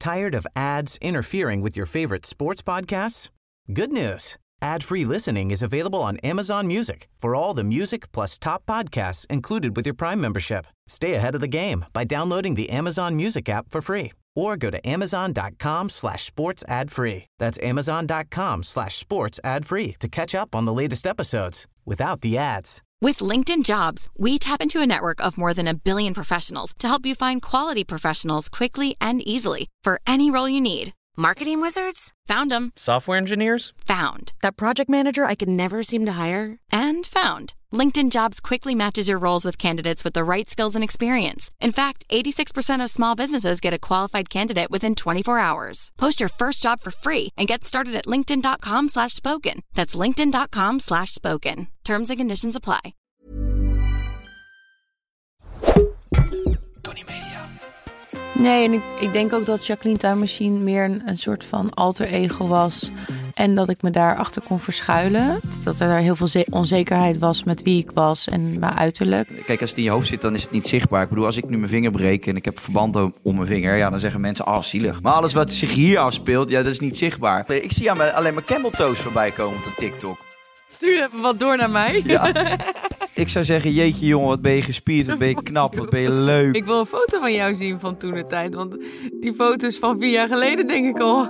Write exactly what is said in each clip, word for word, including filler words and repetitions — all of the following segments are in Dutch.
Tired of ads interfering with your favorite sports podcasts? Good news. Ad-free listening is available on Amazon Music for all the music plus top podcasts included with your Prime membership. Stay ahead of the game by downloading the Amazon Music app for free or go to amazon.com slash sports ad free. That's amazon.com slash sports ad free to catch up on the latest episodes without the ads. With LinkedIn Jobs, we tap into a network of more than a billion professionals to help you find quality professionals quickly and easily for any role you need. Marketing wizards? Found them. Software engineers? Found. That project manager I could never seem to hire? And found. LinkedIn Jobs quickly matches your roles with candidates with the right skills and experience. In fact, eighty-six percent of small businesses get a qualified candidate within twenty-four hours. Post your first job for free and get started at linkedin.com slash spoken. That's linkedin.com slash spoken. Terms and conditions apply. Tony Media. Nee, en ik, ik denk ook dat Jacqueline Time Machine meer een, een soort van alter ego was. En dat ik me daarachter kon verschuilen. Dat er heel veel ze- onzekerheid was met wie ik was en mijn uiterlijk. Kijk, als het in je hoofd zit, dan is het niet zichtbaar. Ik bedoel, als ik nu mijn vinger breek en ik heb een verband om mijn vinger, ja, dan zeggen mensen, ah, oh, zielig. Maar alles wat zich hier afspeelt, ja, dat is niet zichtbaar. Ik zie aan mijn, alleen maar Camel Toes voorbij komen op de TikTok. Stuur even wat door naar mij. Ja. Ik zou zeggen, jeetje jongen, wat ben je gespierd, wat ben je knap, wat ben je leuk. Ik wil een foto van jou zien van toen de tijd. Want die foto's van vier jaar geleden denk ik al.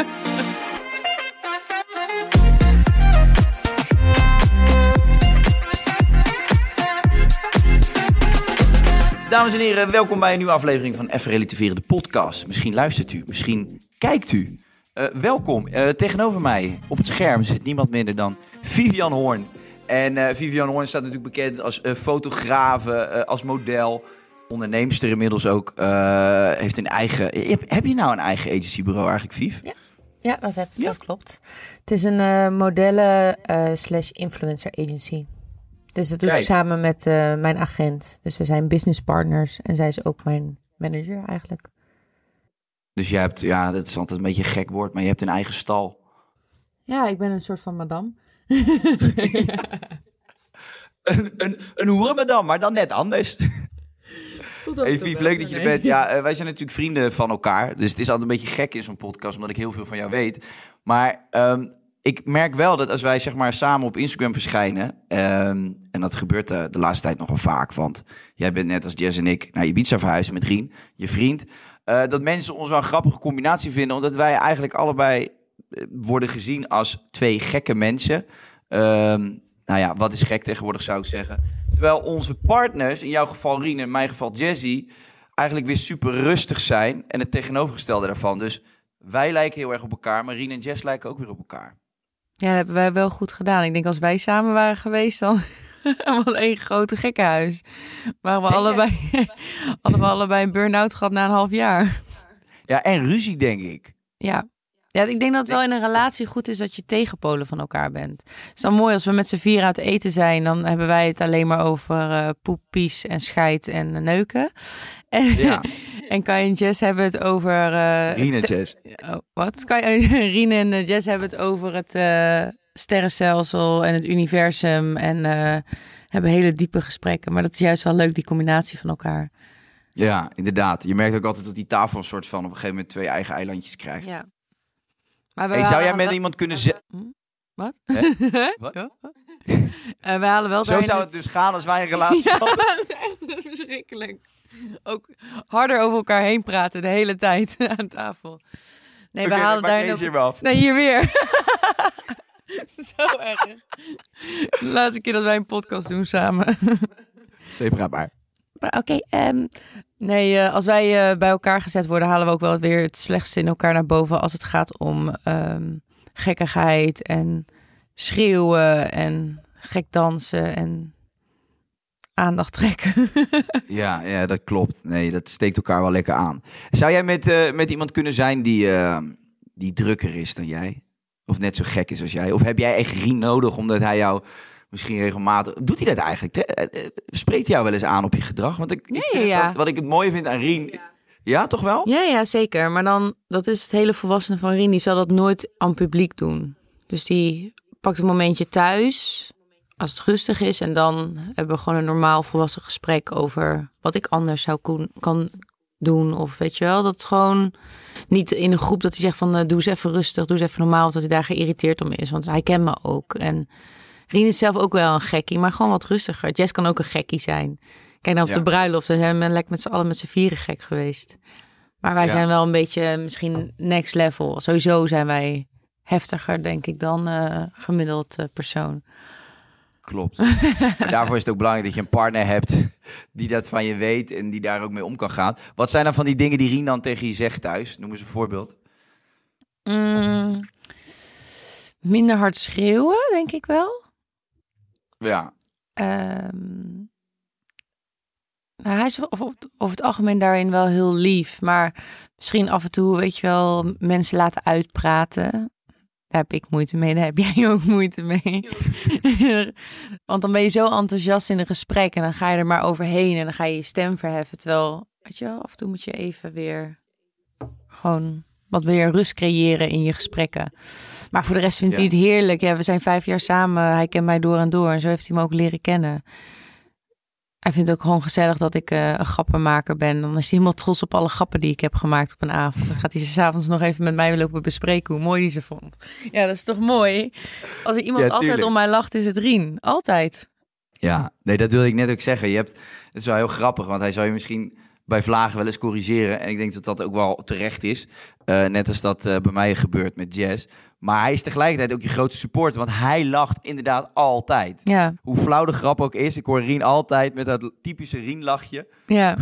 Dames en heren, welkom bij een nieuwe aflevering van Even Relativeren, de podcast. Misschien luistert u, misschien kijkt u. Uh, welkom. Uh, tegenover mij op het scherm zit niemand minder dan Vivian Hoorn. En uh, Vivian Hoorn staat natuurlijk bekend als uh, fotografe, uh, als model, onderneemster inmiddels ook. Uh, heeft een eigen. Heb, heb je nou een eigen agencybureau eigenlijk, Viv? Ja, ja dat, heb, ja. dat klopt. Het is een uh, modellen uh, slash influencer agency. Dus dat doe ik samen met uh, mijn agent. Dus we zijn business partners en zij is ook mijn manager eigenlijk. Dus je hebt, ja, dat is altijd een beetje een gek woord, maar je hebt een eigen stal. Ja, ik ben een soort van madame. een, een, een hoerenmadam, maar dan net anders. Hey Viv, leuk dat je er bent. Ja, uh, wij zijn natuurlijk vrienden van elkaar. Dus het is altijd een beetje gek in zo'n podcast, omdat ik heel veel van jou weet. Maar um, ik merk wel dat als wij zeg maar samen op Instagram verschijnen, um, en dat gebeurt uh, de laatste tijd nog wel vaak, want jij bent net als Jess en ik naar Ibiza verhuisd met Rien, je vriend, uh, dat mensen ons wel een grappige combinatie vinden, omdat wij eigenlijk allebei uh, worden gezien als twee gekke mensen. Um, nou ja, wat is gek tegenwoordig, zou ik zeggen. Terwijl onze partners, in jouw geval Rien, in mijn geval Jessie, eigenlijk weer super rustig zijn en het tegenovergestelde daarvan. Dus wij lijken heel erg op elkaar, maar Rien en Jess lijken ook weer op elkaar. Ja, dat hebben wij wel goed gedaan. Ik denk als wij samen waren geweest, dan was één grote gekkenhuis. Waren we allebei, hadden we allebei een burn-out gehad na een half jaar. Ja, en ruzie, denk ik. Ja. Ja, ik denk dat het wel in een relatie goed is dat je tegenpolen van elkaar bent. Het is dan mooi als we met z'n vier aan het eten zijn, dan hebben wij het alleen maar over uh, poep, pies en scheid en neuken. En, ja. En Kai en Jess hebben het over... Uh, Rien en Jess. Oh, wat? Kai, Rien en Jess hebben het over het uh, sterrenstelsel en het universum en uh, hebben hele diepe gesprekken. Maar dat is juist wel leuk, die combinatie van elkaar. Ja, inderdaad. Je merkt ook altijd dat die tafel een soort van op een gegeven moment twee eigen eilandjes krijgt. Ja. Maar hey, zou jij met wel... iemand kunnen zeggen... Wat? Wat? Ja? uh, wij halen wel Zo zou het dus gaan als wij een relatie ja, hadden. Dat is echt verschrikkelijk. Ook harder over elkaar heen praten de hele tijd aan tafel. Nee, okay, we halen daar nog... Hier af. Nee, hier weer. Zo erg. De laatste keer dat wij een podcast doen samen. Nee, praat maar. Oké, okay, um, nee, uh, als wij uh, bij elkaar gezet worden, halen we ook wel weer het slechtste in elkaar naar boven als het gaat om um, gekkigheid en schreeuwen en gek dansen en aandacht trekken. ja, ja, dat klopt. Nee, dat steekt elkaar wel lekker aan. Zou jij met, uh, met iemand kunnen zijn die, uh, die drukker is dan jij? Of net zo gek is als jij? Of heb jij echt Rien nodig omdat hij jou... Misschien regelmatig. Doet hij dat eigenlijk? Spreekt hij jou wel eens aan op je gedrag? Want ik, ja, ik vind ja. Dat, wat ik het mooie vind aan Rien... Ja. ja, toch wel? Ja, ja, zeker. Maar dan, dat is het hele volwassene van Rien. Die zal dat nooit aan publiek doen. Dus die pakt een momentje thuis, als het rustig is. En dan hebben we gewoon een normaal volwassen gesprek over wat ik anders zou kon, kan doen. Of weet je wel, dat gewoon niet in een groep dat hij zegt van uh, doe eens even rustig, doe eens even normaal. Of dat hij daar geïrriteerd om is. Want hij kent me ook. En Rien is zelf ook wel een gekkie, maar gewoon wat rustiger. Jess kan ook een gekkie zijn. Kijk nou op ja. de bruiloft, dan zijn we lekker met z'n allen met z'n vieren gek geweest. Maar wij ja. zijn wel een beetje misschien next level. Sowieso zijn wij heftiger, denk ik, dan uh, gemiddeld uh, persoon. Klopt. Maar daarvoor is het ook belangrijk dat je een partner hebt die dat van je weet en die daar ook mee om kan gaan. Wat zijn dan van die dingen die Rien dan tegen je zegt thuis? Noem eens een voorbeeld. Mm, minder hard schreeuwen, denk ik wel. Ja. Um, nou, hij is over, over het algemeen daarin wel heel lief. Maar misschien af en toe, weet je wel, mensen laten uitpraten. Daar heb ik moeite mee, daar heb jij ook moeite mee. Want dan ben je zo enthousiast in een gesprek en dan ga je er maar overheen en dan ga je je stem verheffen. Terwijl, weet je wel, af en toe moet je even weer gewoon wat weer rust creëren in je gesprekken. Maar voor de rest vindt ja. hij het heerlijk. Ja, we zijn vijf jaar samen, hij kent mij door en door en zo heeft hij me ook leren kennen. Hij vindt het ook gewoon gezellig dat ik uh, een grappenmaker ben. Dan is hij helemaal trots op alle grappen die ik heb gemaakt op een avond. Dan gaat hij ze 's avonds nog even met mij lopen bespreken hoe mooi hij ze vond. Ja, dat is toch mooi? Als er iemand ja, altijd om mij lacht, is het Rien. Altijd. Ja, nee, dat wilde ik net ook zeggen. Je hebt, het is wel heel grappig, want hij zou je misschien bij vlagen wel eens corrigeren. En ik denk dat dat ook wel terecht is. Uh, net als dat uh, bij mij gebeurt met Jess. Maar hij is tegelijkertijd ook je grootste supporter. Want hij lacht inderdaad altijd. Ja. Hoe flauw de grap ook is. Ik hoor Rien altijd met dat typische Rien-lachje. Ja.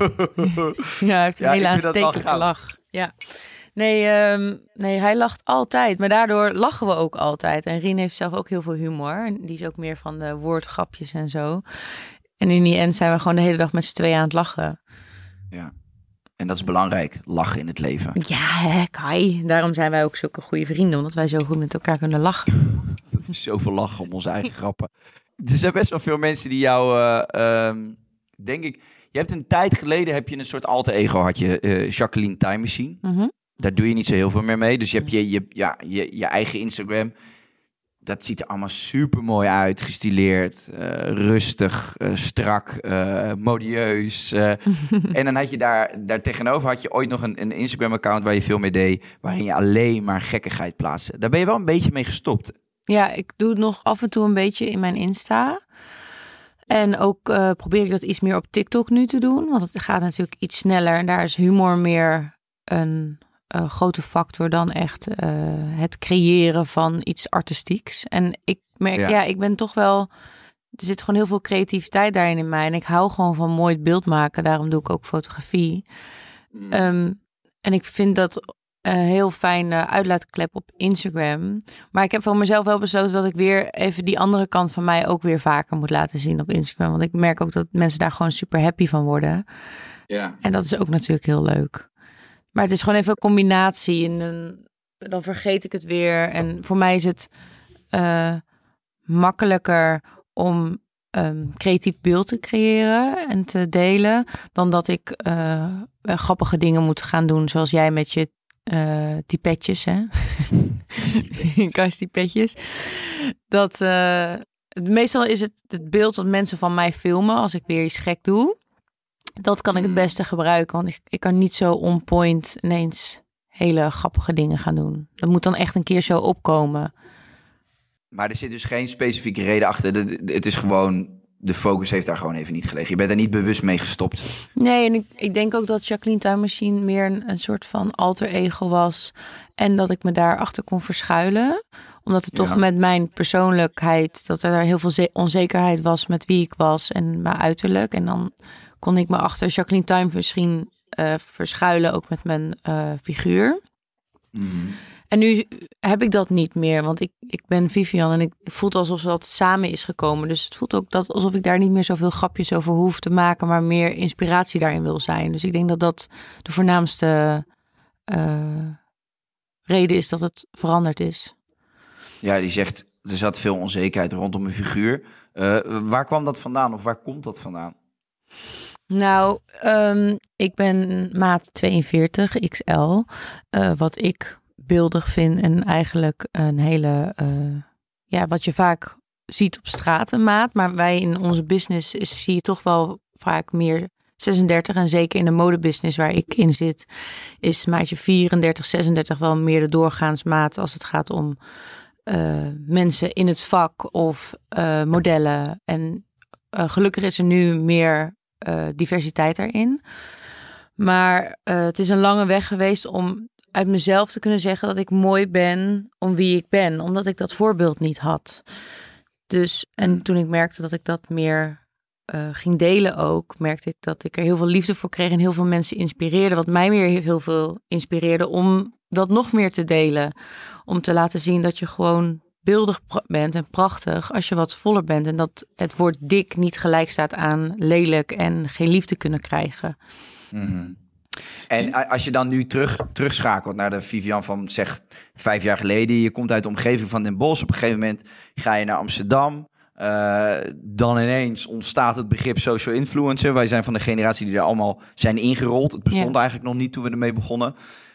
ja, hij heeft een ja, hele aanstekelijke lach. Ja. Nee, um, nee, hij lacht altijd. Maar daardoor lachen we ook altijd. En Rien heeft zelf ook heel veel humor. En die is ook meer van de woordgrapjes en zo. En in die end zijn we gewoon de hele dag met z'n tweeën aan het lachen. Ja. En dat is belangrijk, lachen in het leven. Ja, hè, Kai. Daarom zijn wij ook zulke goede vrienden, omdat wij zo goed met elkaar kunnen lachen. Dat is zoveel lachen om onze eigen grappen. Er zijn best wel veel mensen die jou, uh, um, denk ik... Je hebt een tijd geleden, heb je een soort alter ego, had je uh, Jacqueline Time Machine. Mm-hmm. Daar doe je niet zo heel veel meer mee. Dus je hebt je, je, ja, je, je eigen Instagram. Dat ziet er allemaal super mooi uit, gestileerd, uh, rustig, uh, strak, uh, modieus. Uh, en dan had je daar, daar tegenover had je ooit nog een, een Instagram-account waar je veel mee deed, waarin je alleen maar gekkigheid plaatste. Daar ben je wel een beetje mee gestopt. Ja, ik doe het nog af en toe een beetje in mijn Insta. En ook uh, probeer ik dat iets meer op TikTok nu te doen, want het gaat natuurlijk iets sneller en daar is humor meer een Uh, grote factor dan echt uh, het creëren van iets artistieks. En ik merk, ja. ja, ik ben toch wel... Er zit gewoon heel veel creativiteit daarin in mij. En ik hou gewoon van mooi beeld maken. Daarom doe ik ook fotografie. Mm. Um, en ik vind dat een heel fijne uitlaatklep op Instagram. Maar ik heb voor mezelf wel besloten dat ik weer even die andere kant van mij ook weer vaker moet laten zien op Instagram. Want ik merk ook dat mensen daar gewoon super happy van worden. Ja. En dat is ook natuurlijk heel leuk. Maar het is gewoon even een combinatie. En dan, dan vergeet ik het weer. En voor mij is het uh, makkelijker om um, creatief beeld te creëren en te delen. Dan dat ik uh, grappige dingen moet gaan doen. Zoals jij met je uh, tipetjes. Hè? Kastipetjes. Dat, uh, meestal is het het beeld dat mensen van mij filmen als ik weer iets gek doe. Dat kan ik het beste gebruiken, want ik, ik kan niet zo on point ineens hele grappige dingen gaan doen. Dat moet dan echt een keer zo opkomen. Maar er zit dus geen specifieke reden achter. Het is gewoon, de focus heeft daar gewoon even niet gelegen. Je bent er niet bewust mee gestopt. Nee, en ik, ik denk ook dat Jacqueline Time Machine meer een, een soort van alter ego was. En dat ik me daarachter kon verschuilen. Omdat het toch ja. met mijn persoonlijkheid, dat er heel veel onzekerheid was met wie ik was en mijn uiterlijk. En dan kon ik me achter Jacqueline Time misschien uh, verschuilen, ook met mijn uh, figuur. Mm. En nu heb ik dat niet meer, want ik, ik ben Vivian en ik voel het alsof dat samen is gekomen. Dus het voelt ook dat alsof ik daar niet meer zoveel grapjes over hoef te maken, maar meer inspiratie daarin wil zijn. Dus ik denk dat dat de voornaamste uh, reden is dat het veranderd is. Ja, die zegt, er zat veel onzekerheid rondom mijn figuur. Uh, waar kwam dat vandaan of waar komt dat vandaan? Nou, um, ik ben maat tweeënveertig X L, uh, wat ik beeldig vind en eigenlijk een hele, uh, ja, wat je vaak ziet op straat een maat. Maar wij in onze business is, zie je toch wel vaak meer zesendertig. En zeker in de modebusiness waar ik in zit, is maatje vierendertig, zesendertig wel meer de doorgaansmaat als het gaat om uh, mensen in het vak of uh, modellen. En uh, gelukkig is er nu meer uh, diversiteit erin. Maar uh, het is een lange weg geweest om uit mezelf te kunnen zeggen dat ik mooi ben om wie ik ben. Omdat ik dat voorbeeld niet had. Dus, en toen ik merkte dat ik dat meer uh, ging delen ook, merkte ik dat ik er heel veel liefde voor kreeg en heel veel mensen inspireerde. Wat mij weer heel veel inspireerde om dat nog meer te delen. Om te laten zien dat je gewoon beeldig bent en prachtig als je wat voller bent. En dat het woord dik niet gelijk staat aan lelijk en geen liefde kunnen krijgen. Mm-hmm. En als je dan nu terug, terugschakelt naar de Vivian van zeg vijf jaar geleden. Je komt uit de omgeving van Den Bosch. Op een gegeven moment ga je naar Amsterdam. Uh, dan ineens ontstaat het begrip social influencer. Wij zijn van de generatie die er allemaal zijn ingerold. Het bestond ja. eigenlijk nog niet toen we ermee begonnen.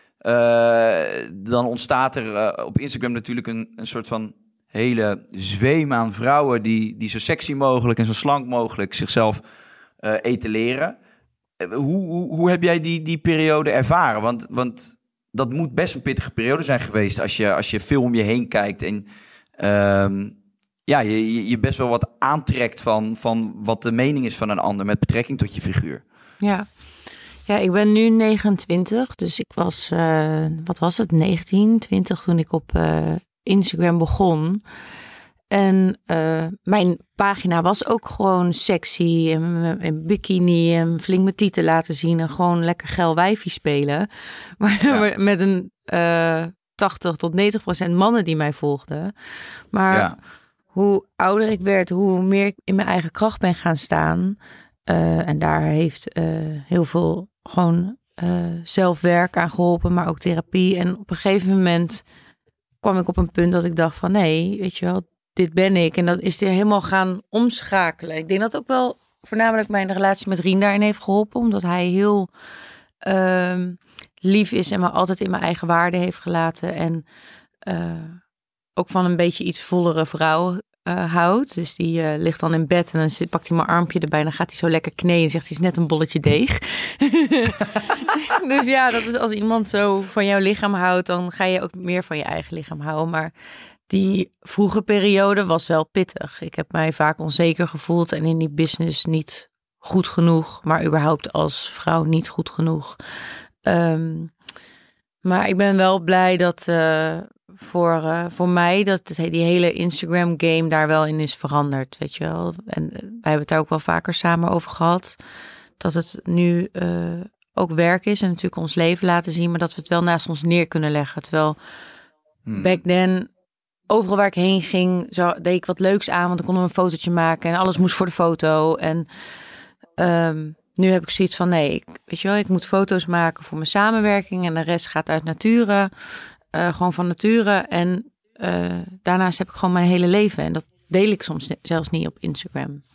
Uh, dan ontstaat er uh, op Instagram natuurlijk een, een soort van hele zweem aan vrouwen die, die zo sexy mogelijk en zo slank mogelijk zichzelf uh, etaleren. Hoe, hoe, hoe heb jij die, die periode ervaren? Want, want dat moet best een pittige periode zijn geweest als je, als je veel om je heen kijkt en um, ja, je, je best wel wat aantrekt van, van wat de mening is van een ander met betrekking tot je figuur. Ja, ja ik ben nu negenentwintig, dus ik was, uh, wat was het, negentien, twintig toen ik op uh, Instagram begon. En uh, mijn pagina was ook gewoon sexy en, en bikini en flink mijn tieten laten zien en gewoon lekker geil wijfie spelen. Maar ja. met een uh, tachtig tot negentig procent mannen die mij volgden. Maar ja. hoe ouder ik werd, hoe meer ik in mijn eigen kracht ben gaan staan. Uh, en daar heeft uh, heel veel gewoon uh, zelfwerk aan geholpen, maar ook therapie. En op een gegeven moment kwam ik op een punt dat ik dacht van nee, weet je wel, dit ben ik. En dat is er helemaal gaan omschakelen. Ik denk dat ook wel voornamelijk mijn relatie met Rien daarin heeft geholpen. Omdat hij heel uh, lief is en me altijd in mijn eigen waarde heeft gelaten. En uh, ook van een beetje iets vollere vrouw uh, houdt. Dus die uh, ligt dan in bed en dan zit, pakt hij mijn armpje erbij. En dan gaat hij zo lekker kneeën en zegt hij is net een bolletje deeg. Dus ja, dat is als iemand zo van jouw lichaam houdt, dan ga je ook meer van je eigen lichaam houden. Maar die vroege periode was wel pittig. Ik heb mij vaak onzeker gevoeld en in die business niet goed genoeg, maar überhaupt als vrouw niet goed genoeg. Um, maar ik ben wel blij dat uh, voor, uh, voor mij dat die hele Instagram game daar wel in is veranderd, weet je wel. En wij hebben het daar ook wel vaker samen over gehad. Dat het nu uh, ook werk is en natuurlijk ons leven laten zien, maar dat we het wel naast ons neer kunnen leggen. Terwijl hmm. back then overal waar ik heen ging, zo, deed ik wat leuks aan, want dan konden we een fotootje maken en alles moest voor de foto. En um, nu heb ik zoiets van, nee, ik, weet je wel, ik moet foto's maken voor mijn samenwerking en de rest gaat uit nature, uh, gewoon van nature. En uh, daarnaast heb ik gewoon mijn hele leven en dat deel ik soms zelfs niet op Instagram.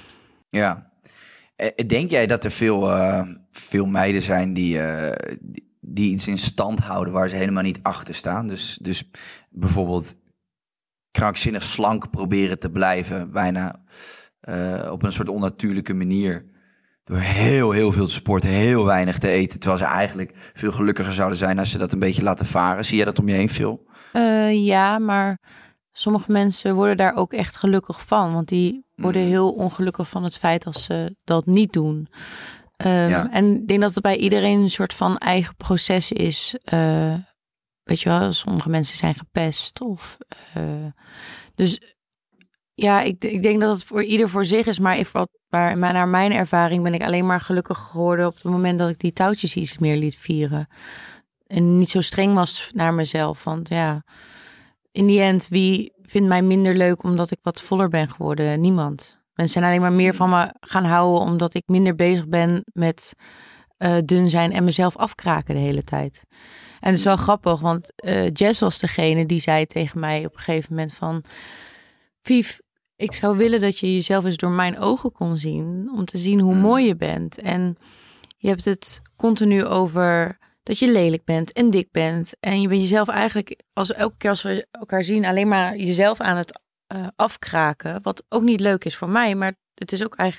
Ja, denk jij dat er veel, uh, veel meiden zijn die, uh, die, die iets in stand houden waar ze helemaal niet achter staan? Dus, dus bijvoorbeeld krankzinnig slank proberen te blijven, bijna uh, op een soort onnatuurlijke manier. Door heel, heel veel te sporten, heel weinig te eten. Terwijl ze eigenlijk veel gelukkiger zouden zijn als ze dat een beetje laten varen. Zie jij dat om je heen veel? Uh, ja, maar sommige mensen worden daar ook echt gelukkig van. Want die worden heel ongelukkig van het feit als ze dat niet doen. Um, ja. En ik denk dat het bij iedereen een soort van eigen proces is. Uh, weet je wel, sommige mensen zijn gepest. Of, uh, dus ja, ik, ik denk dat het voor ieder voor zich is. Maar, if, maar naar mijn ervaring ben ik alleen maar gelukkig geworden op het moment dat ik die touwtjes iets meer liet vieren. En niet zo streng was naar mezelf. Want ja, in die end, wie vindt mij minder leuk omdat ik wat voller ben geworden? Niemand. Mensen zijn alleen maar meer van me gaan houden omdat ik minder bezig ben met uh, dun zijn en mezelf afkraken de hele tijd. En het is wel grappig, want uh, Jess was degene die zei tegen mij op een gegeven moment van, Vief, ik zou willen dat je jezelf eens door mijn ogen kon zien, om te zien hoe mooi je bent. En je hebt het continu over dat je lelijk bent en dik bent. En je bent jezelf eigenlijk, als elke keer als we elkaar zien, alleen maar jezelf aan het uh, afkraken. Wat ook niet leuk is voor mij, maar het is ook eigenlijk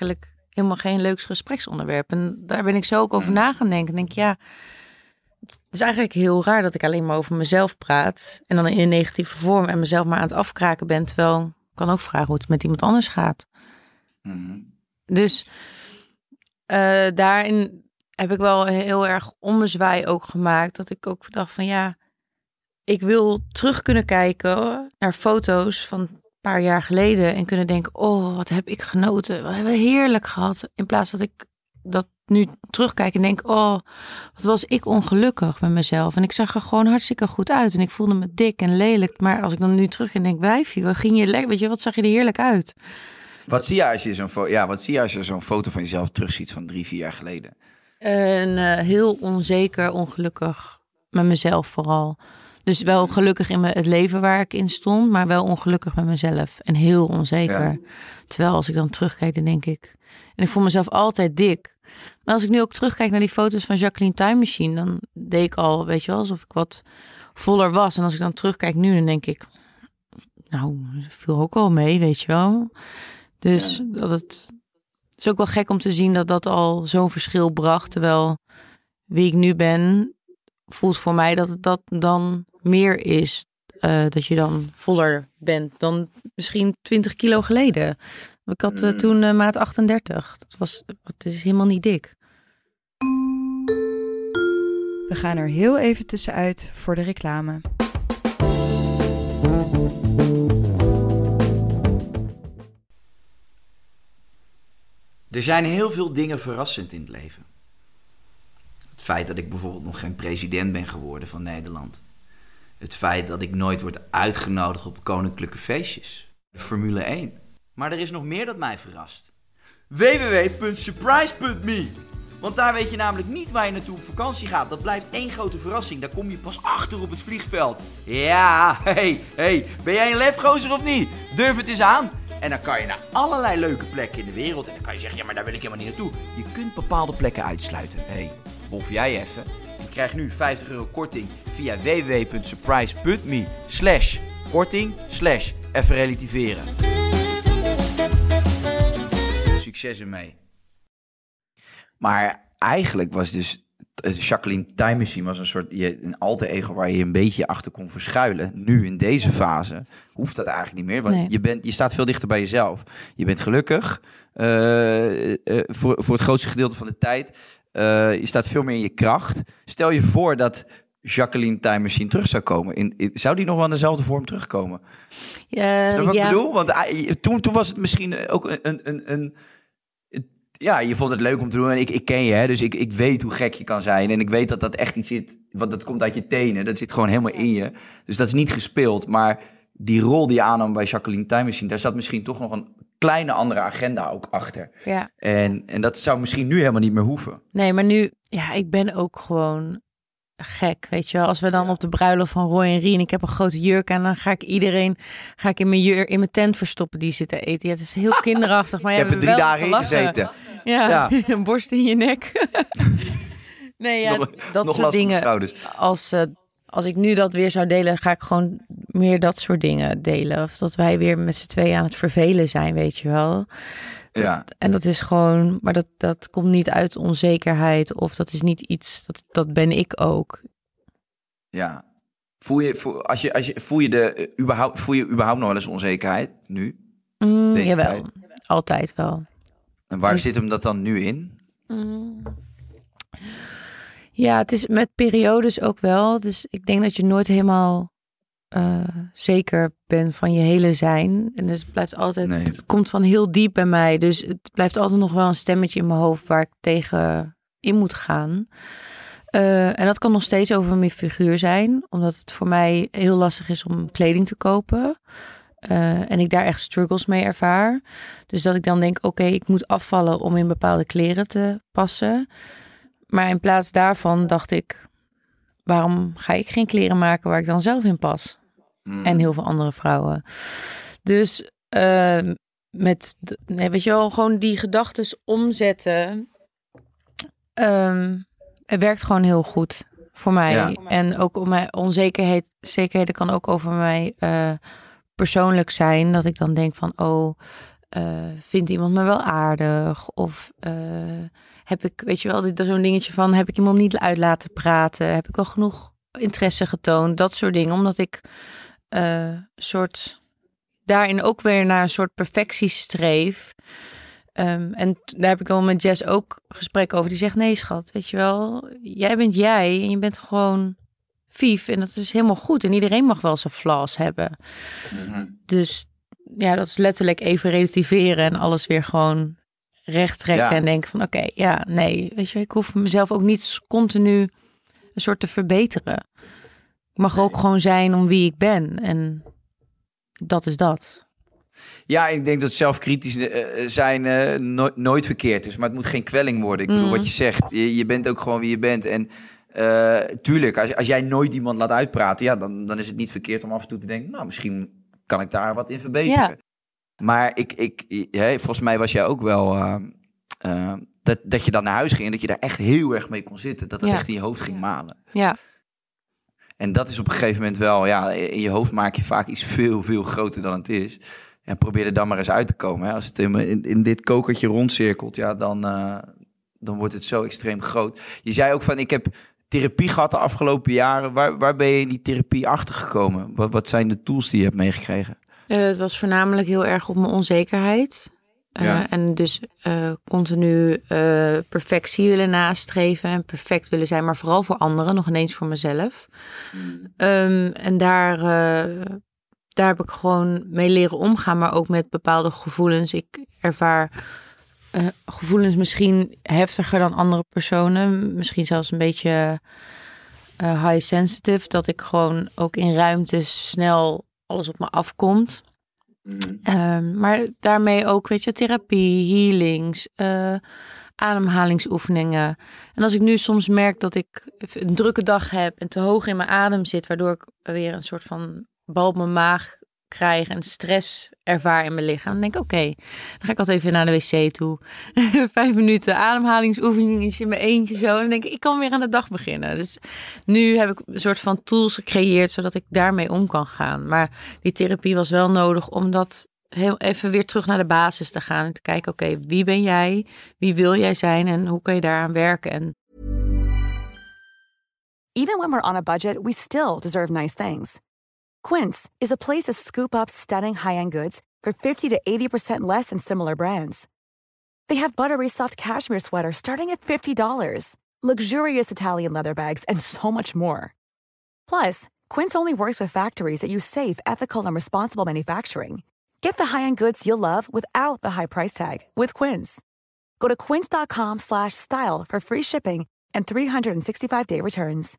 helemaal geen leuks gespreksonderwerp. En daar ben ik zo ook over mm. na gaan denken. Denk ik, ja, het is eigenlijk heel raar dat ik alleen maar over mezelf praat. En dan in een negatieve vorm en mezelf maar aan het afkraken ben. Terwijl ik kan ook vragen hoe het met iemand anders gaat. Mm. Dus uh, daarin heb ik wel heel erg ommezwaai ook gemaakt. Dat ik ook dacht van ja, ik wil terug kunnen kijken naar foto's van een paar jaar geleden. En kunnen denken, oh, wat heb ik genoten. Wat hebben we heerlijk gehad. In plaats dat ik dat nu terugkijk en denk, oh, wat was ik ongelukkig met mezelf. En ik zag er gewoon hartstikke goed uit. En ik voelde me dik en lelijk. Maar als ik dan nu terug en denk, wijfie, wat ging je lekker? Weet je, wat zag je er heerlijk uit? Wat zie je als je zo'n, fo- ja, wat zie je als je zo'n foto van jezelf terugziet van drie, vier jaar geleden? En uh, heel onzeker, ongelukkig met mezelf vooral. Dus wel gelukkig in me, het leven waar ik in stond, maar wel ongelukkig met mezelf. En heel onzeker. Ja. Terwijl als ik dan terugkijk, dan denk ik... En ik voel mezelf altijd dik. Maar als ik nu ook terugkijk naar die foto's van Jacqueline Time Machine, dan deed ik al, weet je wel, alsof ik wat voller was. En als ik dan terugkijk nu, dan denk ik... Nou, dat viel ook wel mee, weet je wel. Dus ja. dat het... Het is ook wel gek om te zien dat dat al zo'n verschil bracht. Terwijl wie ik nu ben, voelt voor mij dat het dat dan meer is. Uh, dat je dan voller bent dan misschien twintig kilo geleden. Ik had uh, toen uh, maat achtendertig. Dat was, dat is helemaal niet dik. We gaan er heel even tussenuit voor de reclame. Er zijn heel veel dingen verrassend in het leven. Het feit dat ik bijvoorbeeld nog geen president ben geworden van Nederland. Het feit dat ik nooit word uitgenodigd op koninklijke feestjes. De Formule één. Maar er is nog meer dat mij verrast. w w w punt surprise punt me. Want daar weet je namelijk niet waar je naartoe op vakantie gaat. Dat blijft één grote verrassing. Daar kom je pas achter op het vliegveld. Ja, hey, hey, ben jij een lefgozer of niet? Durf het eens aan. En dan kan je naar allerlei leuke plekken in de wereld. En dan kan je zeggen, ja, maar daar wil ik helemaal niet naartoe. Je kunt bepaalde plekken uitsluiten. Hé, hey, wolf jij even. Je krijgt nu vijftig euro korting via w w w punt surprise punt me slash korting slash even relativeren. Succes ermee. Maar eigenlijk was dus Jacqueline Time Machine was een soort je, een alter ego waar je een beetje achter kon verschuilen. Nu in deze fase hoeft dat eigenlijk niet meer. Want nee. je, bent, je staat veel dichter bij jezelf. Je bent gelukkig uh, uh, voor, voor het grootste gedeelte van de tijd. Uh, je staat veel meer in je kracht. Stel je voor dat Jacqueline Time Machine terug zou komen. In, in, zou die nog wel in dezelfde vorm terugkomen? Ja, Snap wat ja. ik bedoel? Want uh, toen, toen was het misschien ook een... een, een, een ja, je vond het leuk om te doen en ik, ik ken je, hè, dus ik, ik weet hoe gek je kan zijn. En ik weet dat dat echt iets zit, want dat komt uit je tenen. Dat zit gewoon helemaal in je. Dus dat is niet gespeeld. Maar die rol die je aannam bij Jacqueline Time Machine, daar zat misschien toch nog een kleine andere agenda ook achter. Ja. En, en dat zou misschien nu helemaal niet meer hoeven. Nee, maar nu, ja, ik ben ook gewoon gek, weet je wel. Als we dan op de bruiloft van Roy en Rien, ik heb een grote jurk aan, dan ga ik iedereen, ga ik in mijn jurk, in mijn tent verstoppen die zitten eten. Ja, het is heel kinderachtig, maar ik ja, heb er drie dagen in gezeten. Ja, ja. een borst in je nek. Nee, ja, nog, dat nog soort dingen. Als, uh, als ik nu dat weer zou delen, ga ik gewoon meer dat soort dingen delen. Of dat wij weer met z'n tweeën aan het vervelen zijn, weet je wel. Ja. Dat, en dat is gewoon, maar dat, dat komt niet uit onzekerheid. Of dat is niet iets, dat, dat ben ik ook. Ja. Voel je, voel, als je, als je, voel, je de, uh, überhaupt, voel je überhaupt nog wel eens onzekerheid nu? Mm, jawel, tijd? Altijd wel. En waar ik... zit hem dat dan nu in? Mm. Ja, het is met periodes ook wel. Dus ik denk dat je nooit helemaal uh, zeker bent van je hele zijn. En dus het blijft altijd, nee. Het komt van heel diep bij mij. Dus het blijft altijd nog wel een stemmetje in mijn hoofd waar ik tegen in moet gaan. Uh, en dat kan nog steeds over mijn figuur zijn. Omdat het voor mij heel lastig is om kleding te kopen. Uh, en ik daar echt struggles mee ervaar. Dus dat ik dan denk, oké, okay, ik moet afvallen om in bepaalde kleren te passen. Maar in plaats daarvan dacht ik, waarom ga ik geen kleren maken waar ik dan zelf in pas? Mm. En heel veel andere vrouwen. Dus uh, met, nee, weet je wel, gewoon die gedachtes omzetten. Um, het werkt gewoon heel goed voor mij. Ja. En ook om mijn onzekerheid, zekerheden kan ook over mij uh, persoonlijk zijn. Dat ik dan denk van, oh, uh, vindt iemand me wel aardig? Of uh, heb ik, weet je wel, dit, zo'n dingetje van, heb ik iemand niet uit laten praten? Heb ik wel genoeg interesse getoond? Dat soort dingen, omdat ik uh, soort daarin ook weer naar een soort perfectie streef. Um, en t- daar heb ik al met Jess ook gesprek over. Die zegt, nee schat, weet je wel, jij bent jij en je bent gewoon Vief. En dat is helemaal goed. En iedereen mag wel zijn flaws hebben. Mm-hmm. Dus ja, dat is letterlijk even relativeren en alles weer gewoon recht trekken. Ja. En denken van, oké, okay, ja, nee, weet je, ik hoef mezelf ook niet continu een soort te verbeteren. Ik mag ook gewoon zijn om wie ik ben. En dat is dat. Ja, ik denk dat zelfkritisch uh, zijn uh, no- nooit verkeerd is. Maar het moet geen kwelling worden. Ik bedoel, mm. wat je zegt. Je, je bent ook gewoon wie je bent. En uh, tuurlijk, als, als jij nooit iemand laat uitpraten... Ja, dan, dan is het niet verkeerd om af en toe te denken... nou, misschien kan ik daar wat in verbeteren. Ja. Maar ik, ik, hey, volgens mij was jij ook wel... Uh, uh, dat, dat je dan naar huis ging... en dat je daar echt heel erg mee kon zitten. Dat dat ja. echt in je hoofd ging malen. Ja. En dat is op een gegeven moment wel... ja, in je hoofd maak je vaak iets veel, veel groter dan het is... En probeer er dan maar eens uit te komen. Hè. Als het in, in, in dit kokertje rondcirkelt, ja, dan, uh, dan wordt het zo extreem groot. Je zei ook van, ik heb therapie gehad de afgelopen jaren. Waar, waar ben je in die therapie achter gekomen? Wat, wat zijn de tools die je hebt meegekregen? Uh, het was voornamelijk heel erg op mijn onzekerheid. Uh, ja. En dus uh, continu uh, perfectie willen nastreven en perfect willen zijn. Maar vooral voor anderen, nog ineens voor mezelf. Mm. Um, en daar... Uh, Daar heb ik gewoon mee leren omgaan, maar ook met bepaalde gevoelens. Ik ervaar uh, gevoelens misschien heftiger dan andere personen. Misschien zelfs een beetje uh, high sensitive. Dat ik gewoon ook in ruimtes snel alles op me afkomt. Mm. Um, maar daarmee ook, weet je, therapie, healings, uh, ademhalingsoefeningen. En als ik nu soms merk dat ik een drukke dag heb en te hoog in mijn adem zit, waardoor ik weer een soort van bal op mijn maag krijg en stress ervaar in mijn lichaam, dan denk ik, oké, okay, dan ga ik altijd even naar de wc toe. Vijf minuten ademhalingsoefeningen in mijn eentje zo. En dan denk ik, ik kan weer aan de dag beginnen. Dus nu heb ik een soort van tools gecreëerd, zodat ik daarmee om kan gaan. Maar die therapie was wel nodig om dat heel even weer terug naar de basis te gaan en te kijken, oké, okay, wie ben jij? Wie wil jij zijn? En hoe kan je daaraan werken? En Even when we're on a budget, we still deserve nice things. Quince is a place to scoop up stunning high-end goods for fifty to eighty percent less than similar brands. They have buttery soft cashmere sweaters starting at fifty dollars, luxurious Italian leather bags, and so much more. Plus, Quince only works with factories that use safe, ethical, and responsible manufacturing. Get the high-end goods you'll love without the high price tag with Quince. Go to quince.com slash style for free shipping and three sixty-five day returns.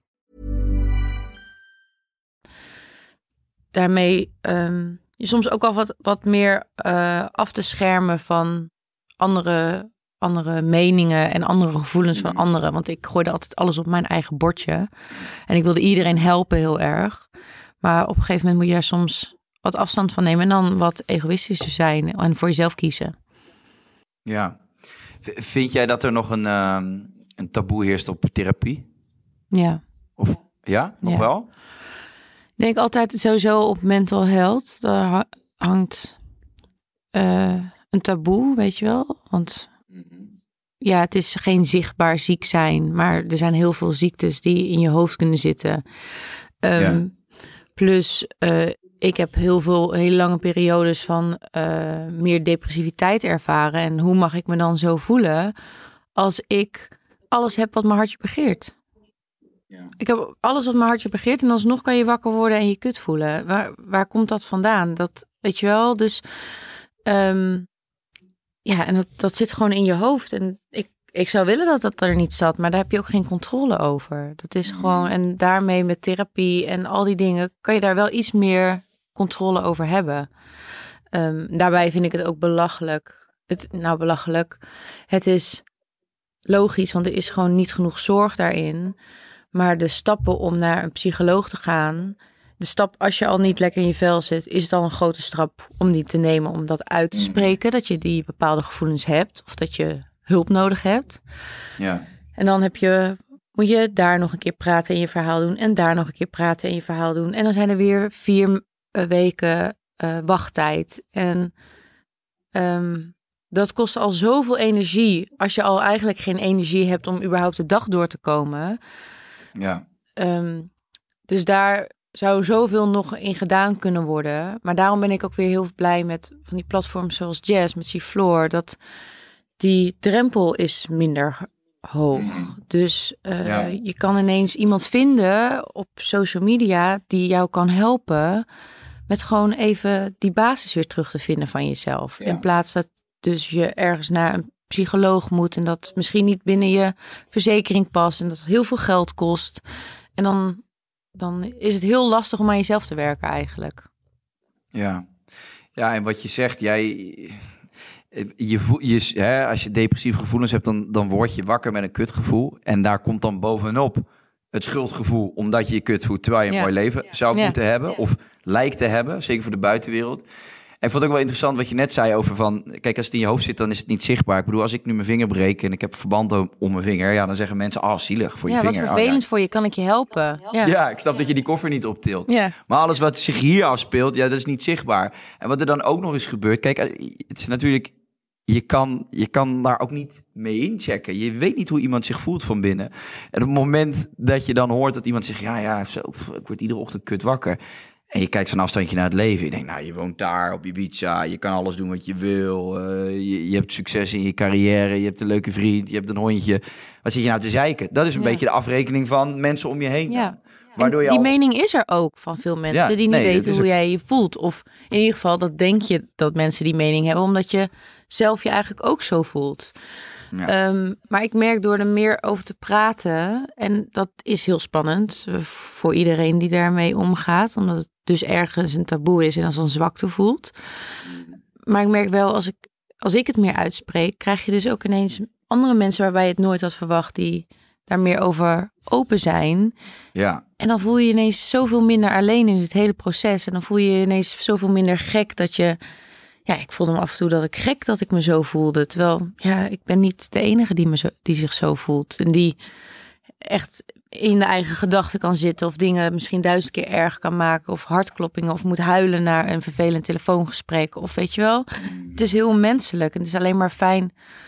Daarmee um, je soms ook al wat, wat meer uh, af te schermen van andere, andere meningen en andere gevoelens van anderen. Want ik gooide altijd alles op mijn eigen bordje. En ik wilde iedereen helpen heel erg. Maar op een gegeven moment moet je daar soms wat afstand van nemen en dan wat egoïstischer zijn en voor jezelf kiezen. Ja. V- vind jij dat er nog een, um, een taboe heerst op therapie? Ja. Of ja, nog ja. wel? Ik denk altijd sowieso op mental health. Daar hangt uh, een taboe, weet je wel. Want ja, het is geen zichtbaar ziek zijn. Maar er zijn heel veel ziektes die in je hoofd kunnen zitten. Um, ja. Plus, uh, ik heb heel veel hele lange periodes van uh, meer depressiviteit ervaren. En hoe mag ik me dan zo voelen als ik alles heb wat mijn hartje begeert? Ja. Ik heb alles wat mijn hartje begeert en alsnog kan je wakker worden en je kut voelen. Waar, waar komt dat vandaan? Dat weet je wel. Dus um, ja, en dat, dat zit gewoon in je hoofd. En ik, ik zou willen dat dat er niet zat, maar daar heb je ook geen controle over. Dat is gewoon, en daarmee met therapie en al die dingen kan je daar wel iets meer controle over hebben. Um, daarbij vind ik het ook belachelijk. Het, nou, belachelijk. Het is logisch, want er is gewoon niet genoeg zorg daarin. Maar de stappen om naar een psycholoog te gaan, de stap als je al niet lekker in je vel zit, is het al een grote stap om die te nemen, om dat uit te spreken, dat je die bepaalde gevoelens hebt of dat je hulp nodig hebt. Ja. En dan heb je, moet je daar nog een keer praten en je verhaal doen en daar nog een keer praten en je verhaal doen. En dan zijn er weer vier uh, weken uh, wachttijd. En Um, dat kost al zoveel energie. Als je al eigenlijk geen energie hebt om überhaupt de dag door te komen. Ja. Um, dus daar zou zoveel nog in gedaan kunnen worden. Maar daarom ben ik ook weer heel blij met van die platforms zoals Jazz, met Chiflor, dat die drempel is minder hoog. Mm. Dus uh, ja. je kan ineens iemand vinden op social media die jou kan helpen met gewoon even die basis weer terug te vinden van jezelf. Ja. In plaats dat dus je ergens naar een psycholoog moet en dat misschien niet binnen je verzekering past en dat het heel veel geld kost. En dan, dan is het heel lastig om aan jezelf te werken eigenlijk. Ja, ja en wat je zegt, jij... Je, voel, je, hè, als je depressieve gevoelens hebt, dan, dan word je wakker met een kutgevoel. En daar komt dan bovenop het schuldgevoel, omdat je je kut voelt, terwijl je een ja. mooi leven zou ja. moeten hebben. Ja. Of lijkt te hebben, zeker voor de buitenwereld. En ik vond het ook wel interessant wat je net zei over van... Kijk, als het in je hoofd zit, dan is het niet zichtbaar. Ik bedoel, als ik nu mijn vinger breek en ik heb een verband om mijn vinger... Ja, dan zeggen mensen, ah, oh, zielig voor je ja, vinger. Wat vervelend oh, ja. voor je, kan ik je helpen? Ja, ja ik snap dat je die koffer niet optilt. Ja. Maar alles wat zich hier afspeelt, ja, dat is niet zichtbaar. En wat er dan ook nog eens gebeurt... Kijk, het is natuurlijk... Je kan, je kan daar ook niet mee inchecken. Je weet niet hoe iemand zich voelt van binnen. En op het moment dat je dan hoort dat iemand zegt... ja, ja, zo, ik word iedere ochtend kut wakker. En je kijkt van afstandje naar het leven. Je denkt, nou, je woont daar op Ibiza. Je kan alles doen wat je wil. Uh, je, je hebt succes in je carrière. Je hebt een leuke vriend. Je hebt een hondje. Wat zit je nou te zeiken? Dat is een ja. beetje de afrekening van mensen om je heen. Ja. Waardoor je die al... mening is er ook van veel mensen ja, die niet nee, weten hoe ook... jij je voelt. Of in ieder geval, dat denk je dat mensen die mening hebben. Omdat je zelf je eigenlijk ook zo voelt. Ja. Um, maar ik merk door er meer over te praten... en dat is heel spannend voor iedereen die daarmee omgaat... omdat het dus ergens een taboe is en als een zwakte voelt. Maar ik merk wel, als ik, als ik het meer uitspreek... krijg je dus ook ineens andere mensen waarbij je het nooit had verwacht... die daar meer over open zijn. Ja. En dan voel je je ineens zoveel minder alleen in het hele proces. En dan voel je je ineens zoveel minder gek dat je... Ja, ik voelde me af en toe dat ik gek dat ik me zo voelde. Terwijl, ja, ik ben niet de enige die, me zo, die zich zo voelt. En die echt in de eigen gedachten kan zitten. Of dingen misschien duizend keer erg kan maken. Of hartkloppingen. Of moet huilen naar een vervelend telefoongesprek. Of weet je wel. Het is heel menselijk. En het is alleen maar fijn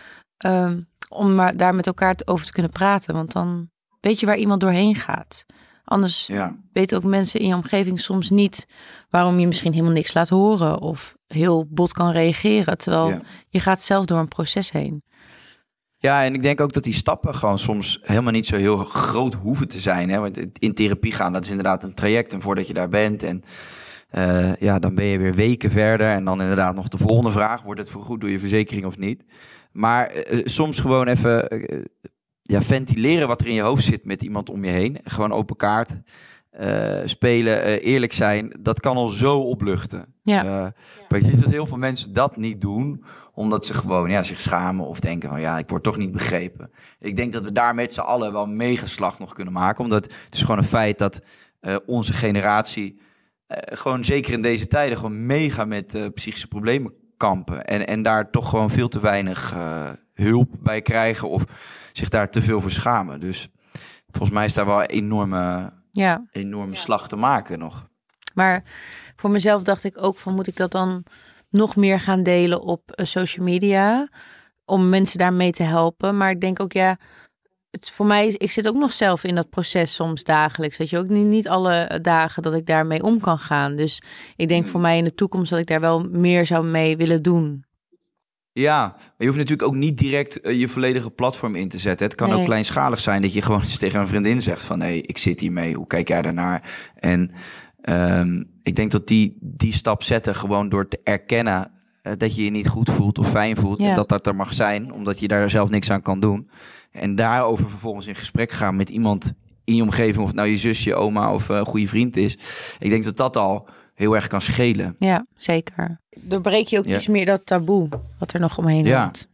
um, om maar daar met elkaar over te kunnen praten. Want dan weet je waar iemand doorheen gaat. Anders ja. weten ook mensen in je omgeving soms niet waarom je misschien helemaal niks laat horen of heel bot kan reageren. Terwijl ja. je gaat zelf door een proces heen. Ja, en ik denk ook dat die stappen gewoon soms helemaal niet zo heel groot hoeven te zijn. Hè? Want in therapie gaan, dat is inderdaad een traject. En voordat je daar bent en uh, ja, dan ben je weer weken verder. En dan inderdaad nog de volgende vraag. Wordt het vergoed door je verzekering of niet? Maar uh, soms gewoon even... Uh, Ja, ventileren wat er in je hoofd zit met iemand om je heen. Gewoon open kaart uh, spelen, uh, eerlijk zijn. Dat kan al zo opluchten. Ja. Uh, ja. Maar je ziet dat heel veel mensen dat niet doen. Omdat ze gewoon ja, zich schamen of denken van ja, ik word toch niet begrepen. Ik denk dat we daar met z'n allen wel een megaslag nog kunnen maken. Omdat het is gewoon een feit dat uh, onze generatie... Uh, gewoon zeker in deze tijden gewoon mega met uh, psychische problemen kampen. En, en daar toch gewoon veel te weinig uh, hulp bij krijgen of zich daar te veel voor schamen. Dus volgens mij is daar wel een enorme, ja. enorme ja. slag te maken nog. Maar voor mezelf dacht ik ook van, moet ik dat dan nog meer gaan delen op uh, social media? Om mensen daarmee te helpen. Maar ik denk ook, ja, het, voor mij is, ik zit ook nog zelf in dat proces soms dagelijks. Weet je ook niet, niet alle dagen dat ik daarmee om kan gaan. Dus ik denk voor mij in de toekomst dat ik daar wel meer zou mee willen doen. Ja, maar je hoeft natuurlijk ook niet direct uh, je volledige platform in te zetten. Het kan nee. ook kleinschalig zijn dat je gewoon eens tegen een vriendin zegt van... hé, hey, ik zit hiermee, hoe kijk jij daarnaar? En um, ik denk dat die, die stap zetten gewoon door te erkennen... Uh, dat je je niet goed voelt of fijn voelt. Ja. En dat dat er mag zijn, omdat je daar zelf niks aan kan doen. En daarover vervolgens in gesprek gaan met iemand in je omgeving... of het nou je zus, je oma of uh, een goede vriend is. Ik denk dat dat al... heel erg kan schelen. Ja, zeker. Doorbreek je ook ja. iets meer dat taboe wat er nog omheen ja. hangt.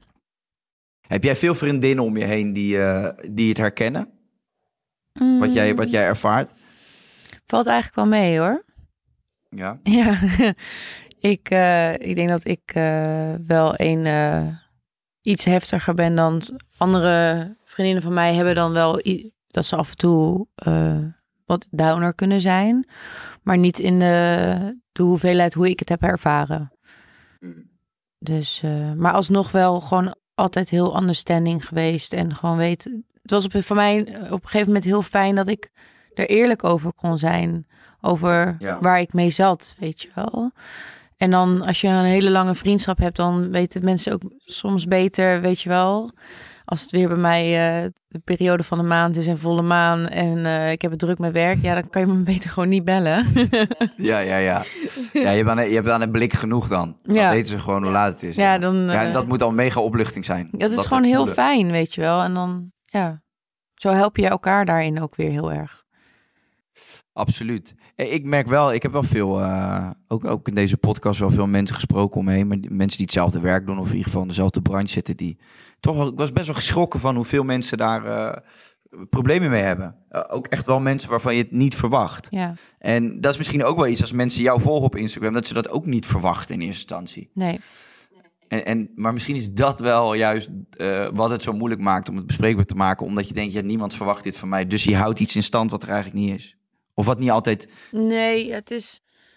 Heb jij veel vriendinnen om je heen die, uh, die het herkennen? Mm. Wat, jij, wat jij ervaart? Valt eigenlijk wel mee, hoor. Ja? Ja, ik, uh, ik denk dat ik uh, wel een uh, iets heftiger ben dan andere vriendinnen van mij hebben dan wel i- dat ze af en toe... Uh, wat downer kunnen zijn, maar niet in de, de hoeveelheid hoe ik het heb ervaren. Dus, uh, maar alsnog wel gewoon altijd heel understanding geweest. En gewoon weet, het was op, voor mij op een gegeven moment heel fijn dat ik er eerlijk over kon zijn. Over ja. waar ik mee zat, weet je wel. En dan als je een hele lange vriendschap hebt, dan weten mensen ook soms beter, weet je wel. Als het weer bij mij uh, de periode van de maand is en volle maan en uh, ik heb het druk met werk, ja, dan kan je me beter gewoon niet bellen. ja, ja, ja. Ja, je hebt aan, je hebt aan een blik genoeg dan. Dan ja. weten ze gewoon hoe ja. laat het is. Ja, dan, uh, ja, en dat moet al mega opluchting zijn. Ja, dat is dat gewoon heel voelen. Fijn, weet je wel. En dan, ja, zo help je elkaar daarin ook weer heel erg. Absoluut. Ik merk wel, ik heb wel veel, uh, ook, ook in deze podcast wel veel mensen gesproken omheen, maar mensen die hetzelfde werk doen of in ieder geval in dezelfde branche zitten, die toch wel, ik was best wel geschrokken van hoeveel mensen daar uh, problemen mee hebben. Uh, ook echt wel mensen waarvan je het niet verwacht. Ja. En dat is misschien ook wel iets als mensen jou volgen op Instagram, dat ze dat ook niet verwachten in eerste instantie. Nee. En, en, maar misschien is dat wel juist uh, wat het zo moeilijk maakt om het bespreekbaar te maken, omdat je denkt, ja, niemand verwacht dit van mij, dus je houdt iets in stand wat er eigenlijk niet is. Of wat niet altijd... Nee, het is...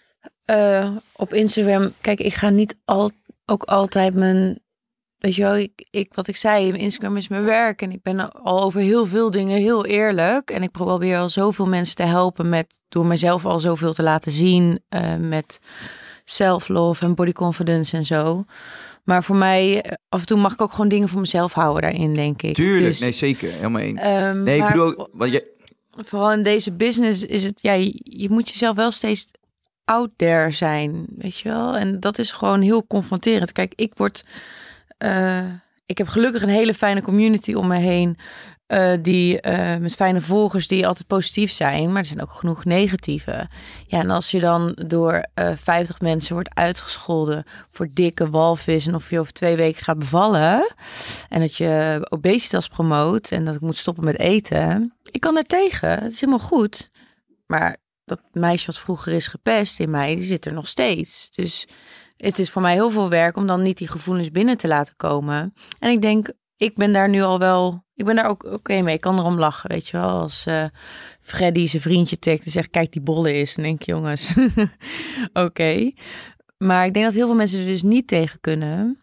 Uh, op Instagram... Kijk, ik ga niet al, ook altijd mijn... Weet je wel, ik, ik, wat ik zei, mijn Instagram is mijn werk. En ik ben al over heel veel dingen heel eerlijk. En ik probeer al zoveel mensen te helpen met... Door mezelf al zoveel te laten zien. Uh, met self-love en body confidence en zo. Maar voor mij, af en toe mag ik ook gewoon dingen voor mezelf houden daarin, denk ik. Tuurlijk, dus, nee, zeker. Helemaal eens. Um, nee, maar, ik bedoel... Want je... Vooral in deze business is het, ja, je, je moet jezelf wel steeds out there zijn, weet je wel. En dat is gewoon heel confronterend. Kijk, ik word, uh, ik heb gelukkig een hele fijne community om me heen, uh, die uh, met fijne volgers die altijd positief zijn, maar er zijn ook genoeg negatieve. Ja, en als je dan door uh, vijftig mensen wordt uitgescholden voor dikke walvis en of je over twee weken gaat bevallen en dat je obesitas promoot en dat ik moet stoppen met eten. Ik kan daar tegen, het is helemaal goed. Maar dat meisje wat vroeger is gepest in mij, die zit er nog steeds. Dus het is voor mij heel veel werk om dan niet die gevoelens binnen te laten komen. En ik denk, ik ben daar nu al wel... Ik ben daar ook oké okay mee, ik kan erom lachen, weet je wel. Als uh, Freddy zijn vriendje tagt en zegt, kijk die bolle is. Dan denk ik, jongens, oké. Okay. Maar ik denk dat heel veel mensen er dus niet tegen kunnen.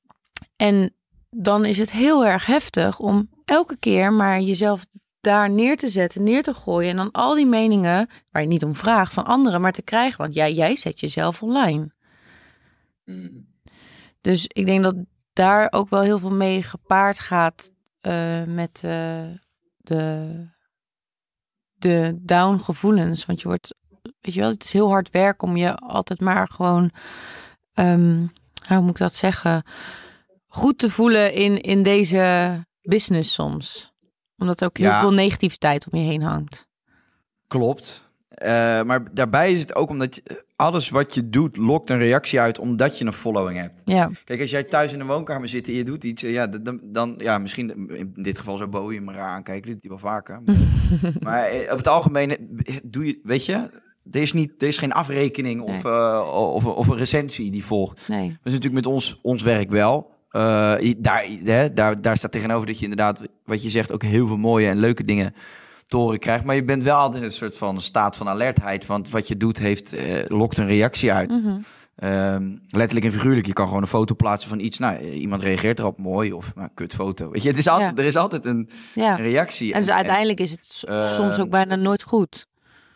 En dan is het heel erg heftig om elke keer maar jezelf daar neer te zetten, neer te gooien. En dan al die meningen, waar je niet om vraagt, van anderen maar te krijgen. Want jij, jij zet jezelf online. Mm. Dus ik denk dat daar ook wel heel veel mee gepaard gaat uh, met uh, de, de down gevoelens. Want je wordt, weet je wel, het is heel hard werk om je altijd maar gewoon, um, hoe moet ik dat zeggen, goed te voelen in, in deze business soms. Omdat er ook heel ja. veel negativiteit om je heen hangt. Klopt. Uh, maar daarbij is het ook omdat je, alles wat je doet lokt een reactie uit omdat je een following hebt. Ja. Kijk, als jij thuis in de woonkamer zit en je doet iets, ja, dan, dan ja, misschien in dit geval zou Bowie me raar aankijken, dit doet hij wel vaker. Maar, maar op het algemeen doe je, weet je, er is niet, er is geen afrekening of, nee. uh, of, of een recensie die volgt. Nee. Dat is natuurlijk met ons, ons werk wel. Uh, daar, hè, daar, daar staat tegenover dat je inderdaad, wat je zegt, ook heel veel mooie en leuke dingen te horen krijgt. Maar je bent wel altijd in een soort van staat van alertheid. Want wat je doet, heeft, uh, lokt een reactie uit. Mm-hmm. Um, letterlijk en figuurlijk. Je kan gewoon een foto plaatsen van iets. Nou, iemand reageert erop, mooi. Of nou, kut foto. Weet je, het is altijd, ja. er is altijd een, ja. een reactie. En dus en, uiteindelijk en, is het uh, soms ook bijna nooit goed.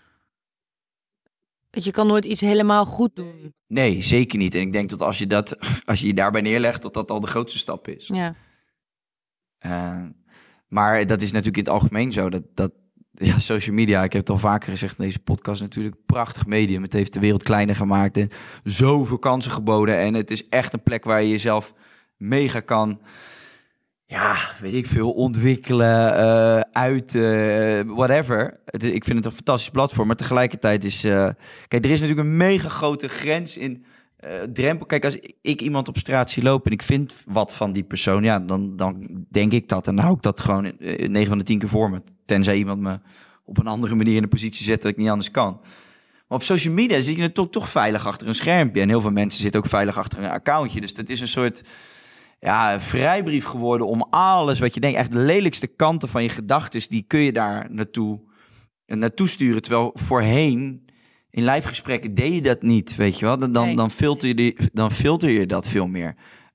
Dat je kan nooit iets helemaal goed doen. Nee, zeker niet. En ik denk dat als je dat, als je je daarbij neerlegt, dat dat al de grootste stap is. Ja. Uh, maar dat is natuurlijk in het algemeen zo. Dat, dat ja, social media, ik heb het al vaker gezegd in deze podcast, natuurlijk een prachtig medium. Het heeft de wereld kleiner gemaakt en zoveel kansen geboden. En het is echt een plek waar je jezelf mega kan, ja, weet ik veel, ontwikkelen, uh, uit, uh, whatever. Het, ik vind het een fantastisch platform, maar tegelijkertijd is, uh, kijk, er is natuurlijk een mega grote grens in uh, drempel. Kijk, als ik iemand op straat zie lopen en ik vind wat van die persoon, ja, dan, dan denk ik dat en dan hou ik dat gewoon uh, negen van de tien keer voor me. Tenzij iemand me op een andere manier in een positie zet dat ik niet anders kan. Maar op social media zit je natuurlijk toch veilig achter een schermpje. En heel veel mensen zitten ook veilig achter een accountje. Dus dat is een soort, ja, vrijbrief geworden om alles wat je denkt, echt de lelijkste kanten van je gedachten, die kun je daar naartoe, naartoe sturen. Terwijl voorheen, in live gesprekken, deed je dat niet, weet je wel. Dan, dan, nee. dan, filter je die, dan filter je dat veel meer.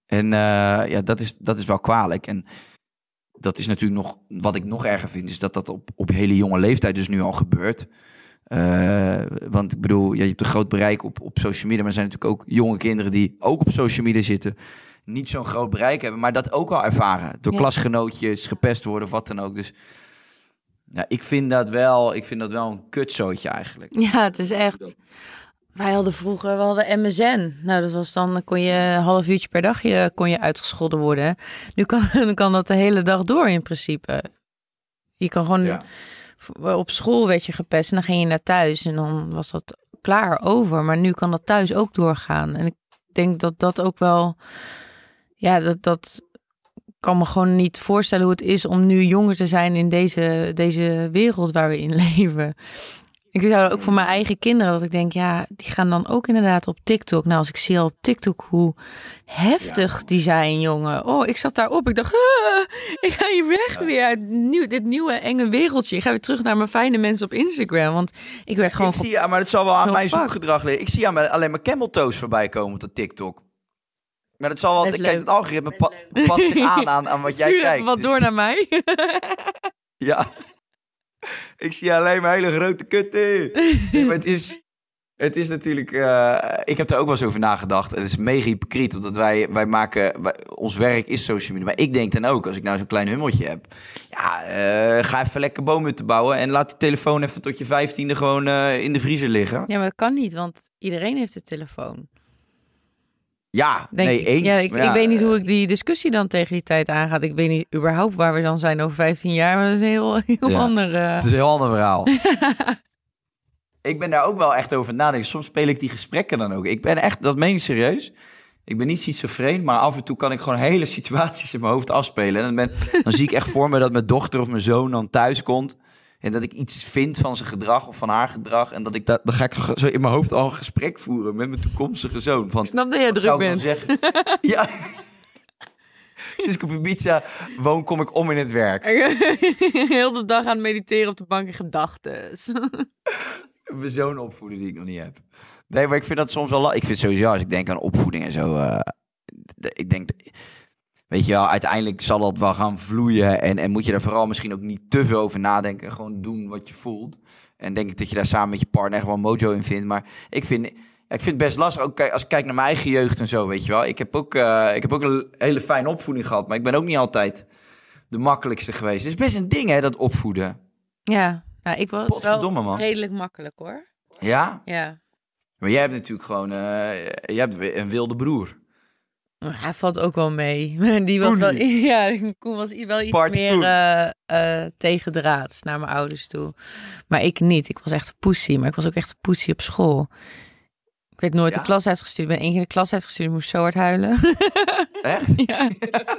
En uh, ja, dat is, dat is wel kwalijk. En dat is natuurlijk nog, wat ik nog erger vind, is dat dat op, op hele jonge leeftijd dus nu al gebeurt. Uh, want ik bedoel, ja, je hebt een groot bereik op, op social media, maar er zijn natuurlijk ook jonge kinderen die ook op social media zitten, niet zo'n groot bereik hebben, maar dat ook al ervaren. Door ja. klasgenootjes, gepest worden of wat dan ook. Dus ja, ik vind dat wel, ik vind dat wel een kutzootje eigenlijk. Ja, het is echt. Wij hadden vroeger, we hadden M S N. Nou, dat was dan, kon je een half uurtje per dag je, kon je uitgescholden worden. Nu kan, dan kan dat de hele dag door in principe. Je kan gewoon, ja. op school werd je gepest en dan ging je naar thuis en dan was dat klaar over. Maar nu kan dat thuis ook doorgaan. En ik denk dat dat ook wel, ja, dat, dat kan me gewoon niet voorstellen hoe het is om nu jonger te zijn in deze, deze wereld waar we in leven. Ik zou ook voor mijn eigen kinderen dat ik denk, ja, die gaan dan ook inderdaad op TikTok. Nou, als ik zie al op TikTok hoe heftig ja. die zijn, jongen. Oh, ik zat daarop. Ik dacht, ah, ik ga hier weg ja. weer uit nieuw, dit nieuwe enge wereldje. Ik ga weer terug naar mijn fijne mensen op Instagram. Want ik werd gewoon... Ik zie, ja, maar het zal wel aan mijn zoekgedrag liggen. Ik zie aan mijn, alleen maar camel toes voorbij komen op de TikTok. Maar dat zal wel... Kijk, leuk. Het algoritme pa, past zich aan, aan aan wat jij Stuur kijkt. wat dus door naar mij. Ja. Ik zie alleen maar hele grote kutten. Nee, maar het is, het is natuurlijk... Uh, ik heb er ook wel eens over nagedacht. Het is mega hypocriet, omdat wij, wij maken... Wij, ons werk is social media. Maar ik denk dan ook, als ik nou zo'n klein hummeltje heb... Ja, uh, ga even lekker bomen te bouwen... en laat die telefoon even tot je vijftiende gewoon uh, in de vriezer liggen. Ja, maar dat kan niet, want iedereen heeft een telefoon. Ja, denk nee, eens. Ja, ik, ja, ik weet niet hoe ik die discussie dan tegen die tijd aangaat. Ik weet niet überhaupt waar we dan zijn over vijftien jaar. Maar dat is een heel, heel ja, ander... Uh... Het is een heel ander verhaal. Ik ben daar ook wel echt over nadenken. Soms speel ik die gesprekken dan ook. Ik ben echt, dat meen ik serieus. Ik ben niet schizofreen, maar af en toe kan ik gewoon hele situaties in mijn hoofd afspelen. En dan, ben, dan zie ik echt voor me dat mijn dochter of mijn zoon dan thuis komt. En dat ik iets vind van zijn gedrag of van haar gedrag. En dat ik dat, dan ga ik zo in mijn hoofd al een gesprek voeren met mijn toekomstige zoon. Van, ik snap dat jij druk bent. Zeggen? Ja. Sinds ik op Ibiza woon, kom ik om in het werk. Heel de dag aan het mediteren op de bank in gedachtes. Mijn zoon opvoeden die ik nog niet heb. Nee, maar ik vind dat soms wel... Ik vind sowieso, als ik denk aan opvoeding en zo... Uh, ik denk... Weet je wel, uiteindelijk zal dat wel gaan vloeien. En, en moet je daar vooral misschien ook niet te veel over nadenken. Gewoon doen wat je voelt. En denk ik dat je daar samen met je partner echt wel mojo in vindt. Maar ik vind, ik vind het best lastig. Ook als ik kijk naar mijn eigen jeugd en zo, weet je wel. Ik heb ook, uh, ik heb ook een hele fijne opvoeding gehad. Maar ik ben ook niet altijd de makkelijkste geweest. Het is best een ding, hè, dat opvoeden. Ja, nou, ik was wel man. redelijk makkelijk, hoor. Ja? Ja. Maar jij hebt natuurlijk gewoon... Uh, jij hebt een wilde broer. Hij valt ook wel mee. Die was wel, ja, Koen was wel iets Party meer uh, uh, tegendraads naar mijn ouders toe. Maar ik niet. Ik was echt een poesie. Maar ik was ook echt een poesie op school. Ik werd nooit ja. de klas uitgestuurd. Ik ben één keer de klas uitgestuurd. Ik moest zo hard huilen. Echt? Ja.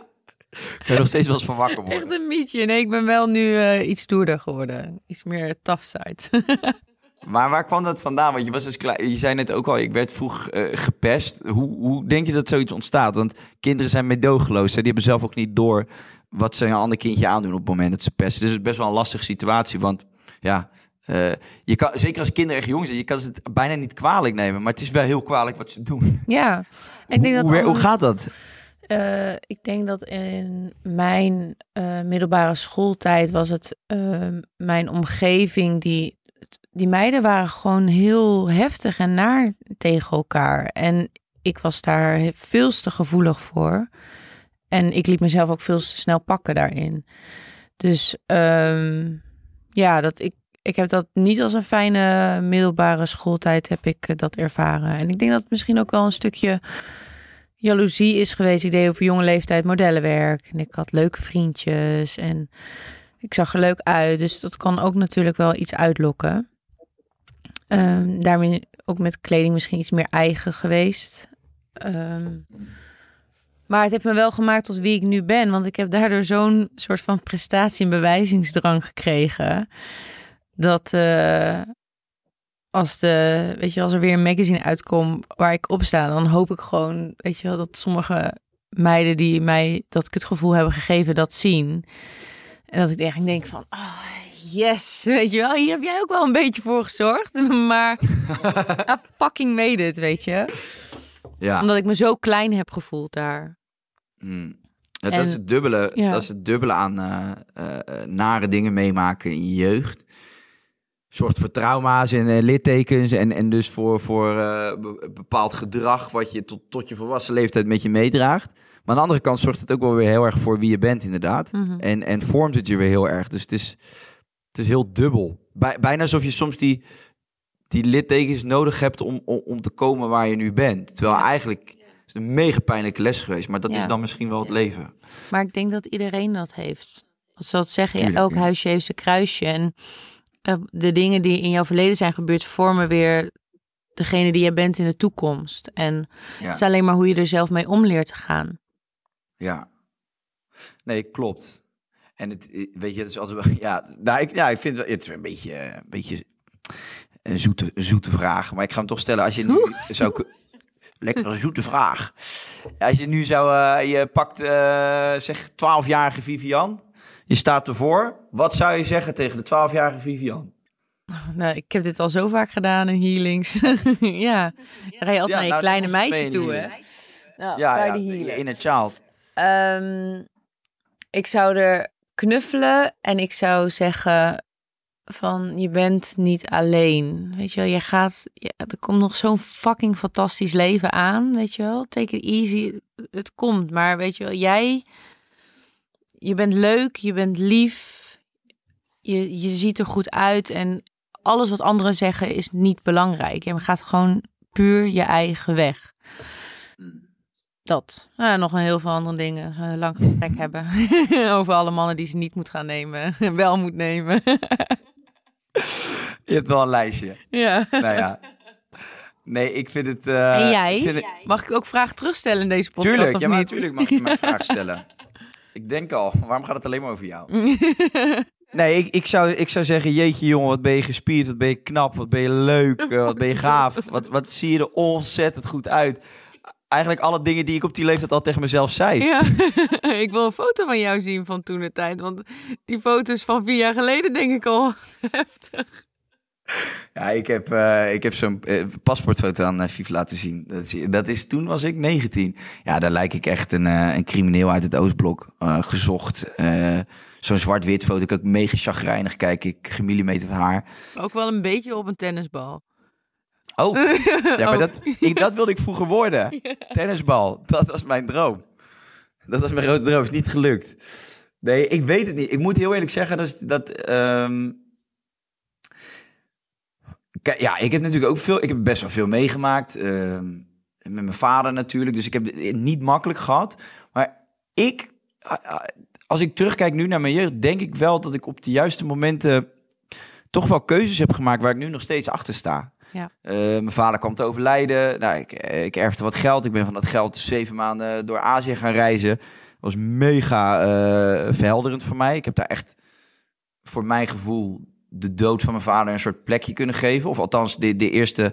Ik ben nog steeds wel eens van wakker worden. Echt een mietje. Nee, ik ben wel nu uh, iets stoerder geworden. Iets meer tough side. Maar waar kwam dat vandaan? Want je was dus klein, je zei net ook al, ik werd vroeg uh, gepest. Hoe, hoe denk je dat zoiets ontstaat? Want kinderen zijn meedogenloos. Hè? Die hebben zelf ook niet door wat ze een ander kindje aandoen op het moment dat ze pesten. Dus het is best wel een lastige situatie. Want ja, uh, je kan, zeker als kinderen echt jong zijn, je kan het bijna niet kwalijk nemen. Maar het is wel heel kwalijk wat ze doen. Ja. Ik denk hoe, dat hoe, hoe gaat dat? Uh, ik denk dat in mijn uh, middelbare schooltijd was het uh, mijn omgeving die... Die meiden waren gewoon heel heftig en naar tegen elkaar. En ik was daar veel te gevoelig voor. En ik liet mezelf ook veel te snel pakken daarin. Dus um, ja, dat ik, ik heb dat niet als een fijne middelbare schooltijd heb ik dat ervaren. En ik denk dat het misschien ook wel een stukje jaloezie is geweest. Ik deed op een jonge leeftijd modellenwerk. En ik had leuke vriendjes. En ik zag er leuk uit. Dus dat kan ook natuurlijk wel iets uitlokken. Um, daarmee ook met kleding misschien iets meer eigen geweest. Um, maar het heeft me wel gemaakt tot wie ik nu ben. Want ik heb daardoor zo'n soort van prestatie- en bewijzingsdrang gekregen. Dat uh, als, de, weet je, als er weer een magazine uitkomt waar ik op sta, dan hoop ik gewoon, weet je wel, dat sommige meiden die mij dat kutgevoel hebben gegeven, dat zien. En dat ik echt denk van, oh, yes, weet je wel, hier heb jij ook wel een beetje voor gezorgd. Maar I fucking made it, weet je. Ja. Omdat ik me zo klein heb gevoeld daar. Hmm. Ja, En, dat is het dubbele, ja. dat is het dubbele aan uh, uh, nare dingen meemaken in je jeugd. Zorgt voor trauma's en uh, littekens en, en dus voor, voor uh, be- bepaald gedrag wat je tot, tot je volwassen leeftijd met je meedraagt. Maar aan de andere kant zorgt het ook wel weer heel erg voor wie je bent inderdaad. Mm-hmm. En, en vormt het je weer heel erg. Dus het is, het is heel dubbel. Bij, bijna alsof je soms die, die littekens nodig hebt om, om, om te komen waar je nu bent. Terwijl Ja. eigenlijk is het een mega pijnlijke les geweest. Maar dat Ja. is dan misschien wel het leven. Maar ik denk dat iedereen dat heeft. Wat zal het zeggen? Ja, Tuurlijk, elk ja. huisje heeft zijn kruisje. En uh, de dingen die in jouw verleden zijn gebeurd, vormen weer degene die je bent in de toekomst. En Ja. het is alleen maar hoe je er zelf mee om leert te gaan. Ja. Nee, klopt. En het, weet je, het is altijd wel... Ja, nou, ik, ja, ik vind het, het is een beetje, een beetje een zoete, een zoete vraag. Maar ik ga hem toch stellen. Als je nu zou... ku- Lekkere zoete vraag. Als je nu zou... Uh, je pakt, uh, zeg, twaalfjarige Vivian. Je staat ervoor. Wat zou je zeggen tegen de twaalfjarige Vivian? Nou, ik heb dit al zo vaak gedaan in healings. ja, dan ga je altijd Ja, naar je nou, kleine dat was mee meisje in toe, hè? healings. Nou, Ja, bij ja, de je healer. inner child. Ehm, ik zou er knuffelen en ik zou zeggen van je bent niet alleen. Weet je wel, je gaat, ja, er komt nog zo'n fucking fantastisch leven aan, weet je wel. Take it easy, het komt. Maar weet je wel, jij, je bent leuk, je bent lief, je, je ziet er goed uit en alles wat anderen zeggen is niet belangrijk. Je gaat gewoon puur je eigen weg. Dat. Nou, nog een heel veel andere dingen. Een lang gesprek hebben. Over alle mannen die ze niet moet gaan nemen. Wel moet nemen. Je hebt wel een lijstje. ja. Nou ja. Nee, ik vind het... Uh, En jij? Ik vind het, Mag ik ook vragen terugstellen in deze podcast? tuurlijk, of ja, maar niet? natuurlijk mag je mij vragen stellen. Ik denk al, waarom gaat het alleen maar over jou? Nee, ik, ik, zou, ik zou zeggen, jeetje jongen, wat ben je gespierd, wat ben je knap, wat ben je leuk, uh, wat ben je gaaf. Wat, wat zie je er ontzettend goed uit. Eigenlijk alle dingen die ik op die leeftijd al tegen mezelf zei. Ja, ik wil een foto van jou zien van toen de tijd. Want die foto's van vier jaar geleden denk ik al heftig. Ja, ik heb, uh, ik heb zo'n uh, paspoortfoto aan uh, Viv laten zien. Dat is, dat is, toen was ik negentien. Ja, daar lijk ik echt een, uh, een crimineel uit het Oostblok. Uh, gezocht. Uh, zo'n zwart-wit foto. Ik ook mega chagrijnig kijk ik. Gemillimeterd haar. Ook wel een beetje op een tennisbal. Oh, ja, maar Oh. dat, ik, dat wilde ik vroeger worden. Tennisbal, dat was mijn droom. Dat was mijn grote droom, is niet gelukt. Nee, ik weet het niet. Ik moet heel eerlijk zeggen dat... dat um... Kijk, ja, ik heb natuurlijk ook veel... Ik heb best wel veel meegemaakt. Uh, met mijn vader natuurlijk. Dus ik heb het niet makkelijk gehad. Maar ik... Als ik terugkijk nu naar mijn jeugd... denk ik wel dat ik op de juiste momenten... toch wel keuzes heb gemaakt... waar ik nu nog steeds achter sta. Ja. Uh, mijn vader kwam te overlijden. Nou, ik, ik erfde wat geld. Ik ben van dat geld zeven maanden door Azië gaan reizen. Dat was mega uh, verhelderend voor mij. Ik heb daar echt voor mijn gevoel de dood van mijn vader een soort plekje kunnen geven. Of althans, de, de eerste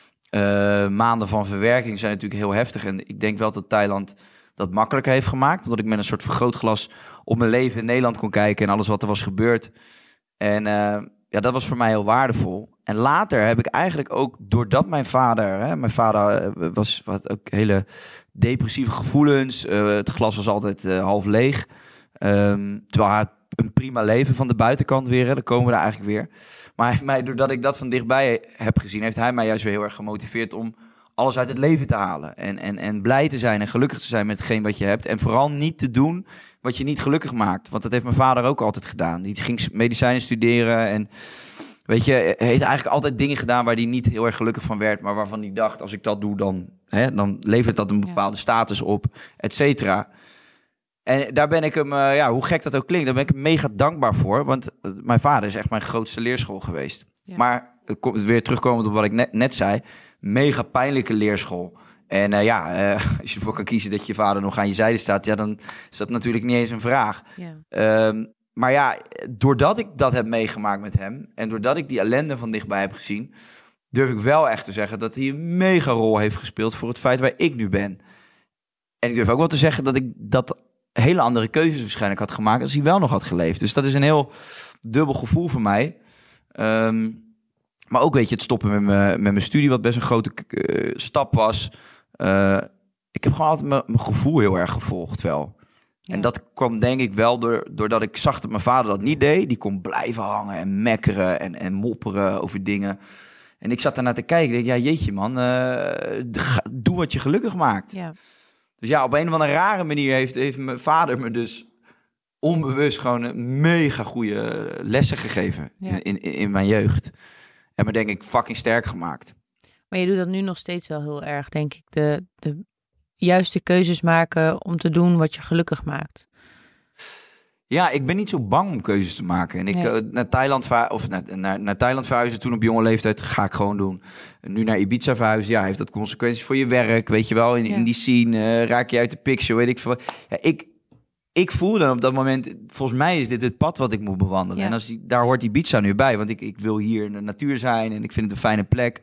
uh, maanden van verwerking zijn natuurlijk heel heftig. En ik denk wel dat Thailand dat makkelijker heeft gemaakt. Omdat ik met een soort vergrootglas op mijn leven in Nederland kon kijken. En alles wat er was gebeurd. En uh, ja, dat was voor mij heel waardevol. En later heb ik eigenlijk ook, doordat mijn vader... Hè, mijn vader was wat ook hele depressieve gevoelens. Uh, het glas was altijd uh, half leeg. Um, terwijl hij een prima leven van de buitenkant weer. Hè, dan komen we daar eigenlijk weer. Maar hij heeft mij, doordat ik dat van dichtbij heb gezien... heeft hij mij juist weer heel erg gemotiveerd om alles uit het leven te halen. En, en, en blij te zijn en gelukkig te zijn met hetgeen wat je hebt. En vooral niet te doen wat je niet gelukkig maakt. Want dat heeft mijn vader ook altijd gedaan. Die ging medicijnen studeren en... Weet je, hij heeft eigenlijk altijd dingen gedaan waar hij niet heel erg gelukkig van werd. Maar waarvan hij dacht, als ik dat doe, dan, hè, dan levert dat een bepaalde status op, et cetera. En daar ben ik hem, uh, ja, hoe gek dat ook klinkt, daar ben ik hem mega dankbaar voor. Want uh, mijn vader is echt mijn grootste leerschool geweest. Ja. Maar, uh, kom, weer terugkomend op wat ik net, net zei, mega pijnlijke leerschool. En uh, ja, uh, als je ervoor kan kiezen dat je vader nog aan je zijde staat, ja, dan is dat natuurlijk niet eens een vraag. Ja. Um, Maar ja, doordat ik dat heb meegemaakt met hem... en doordat ik die ellende van dichtbij heb gezien... durf ik wel echt te zeggen dat hij een mega rol heeft gespeeld... voor het feit waar ik nu ben. En ik durf ook wel te zeggen dat ik dat hele andere keuzes waarschijnlijk had gemaakt... als hij wel nog had geleefd. Dus dat is een heel dubbel gevoel voor mij. Um, maar ook, weet je, het stoppen met mijn, met mijn studie... wat best een grote uh, stap was... Uh, ik heb gewoon altijd mijn, mijn gevoel heel erg gevolgd wel. Ja. En dat kwam denk ik wel door, doordat ik zag dat mijn vader dat niet deed. Die kon blijven hangen en mekkeren en, en mopperen over dingen. En ik zat daarnaar te kijken. Ik dacht, ja jeetje man, uh, doe wat je gelukkig maakt. Ja. Dus ja, op een of andere rare manier heeft, heeft mijn vader me dus onbewust gewoon een mega goede lessen gegeven ja. in, in, in mijn jeugd. En me denk ik fucking sterk gemaakt. Maar je doet dat nu nog steeds wel heel erg, denk ik. De, de juiste keuzes maken om te doen wat je gelukkig maakt. Ja, ik ben niet zo bang om keuzes te maken. En ik nee. uh, naar Thailand ver- of naar, naar, naar Thailand verhuizen toen op jonge leeftijd ga ik gewoon doen. En nu naar Ibiza verhuizen, ja, heeft dat consequenties voor je werk, weet je wel? In, ja. in die scene uh, raak je uit de picture, weet ik veel. Ja, ik, ik voel dan op dat moment, volgens mij is dit het pad wat ik moet bewandelen. Ja. En als die, daar hoort Ibiza nu bij, want ik, ik wil hier in de natuur zijn en ik vind het een fijne plek.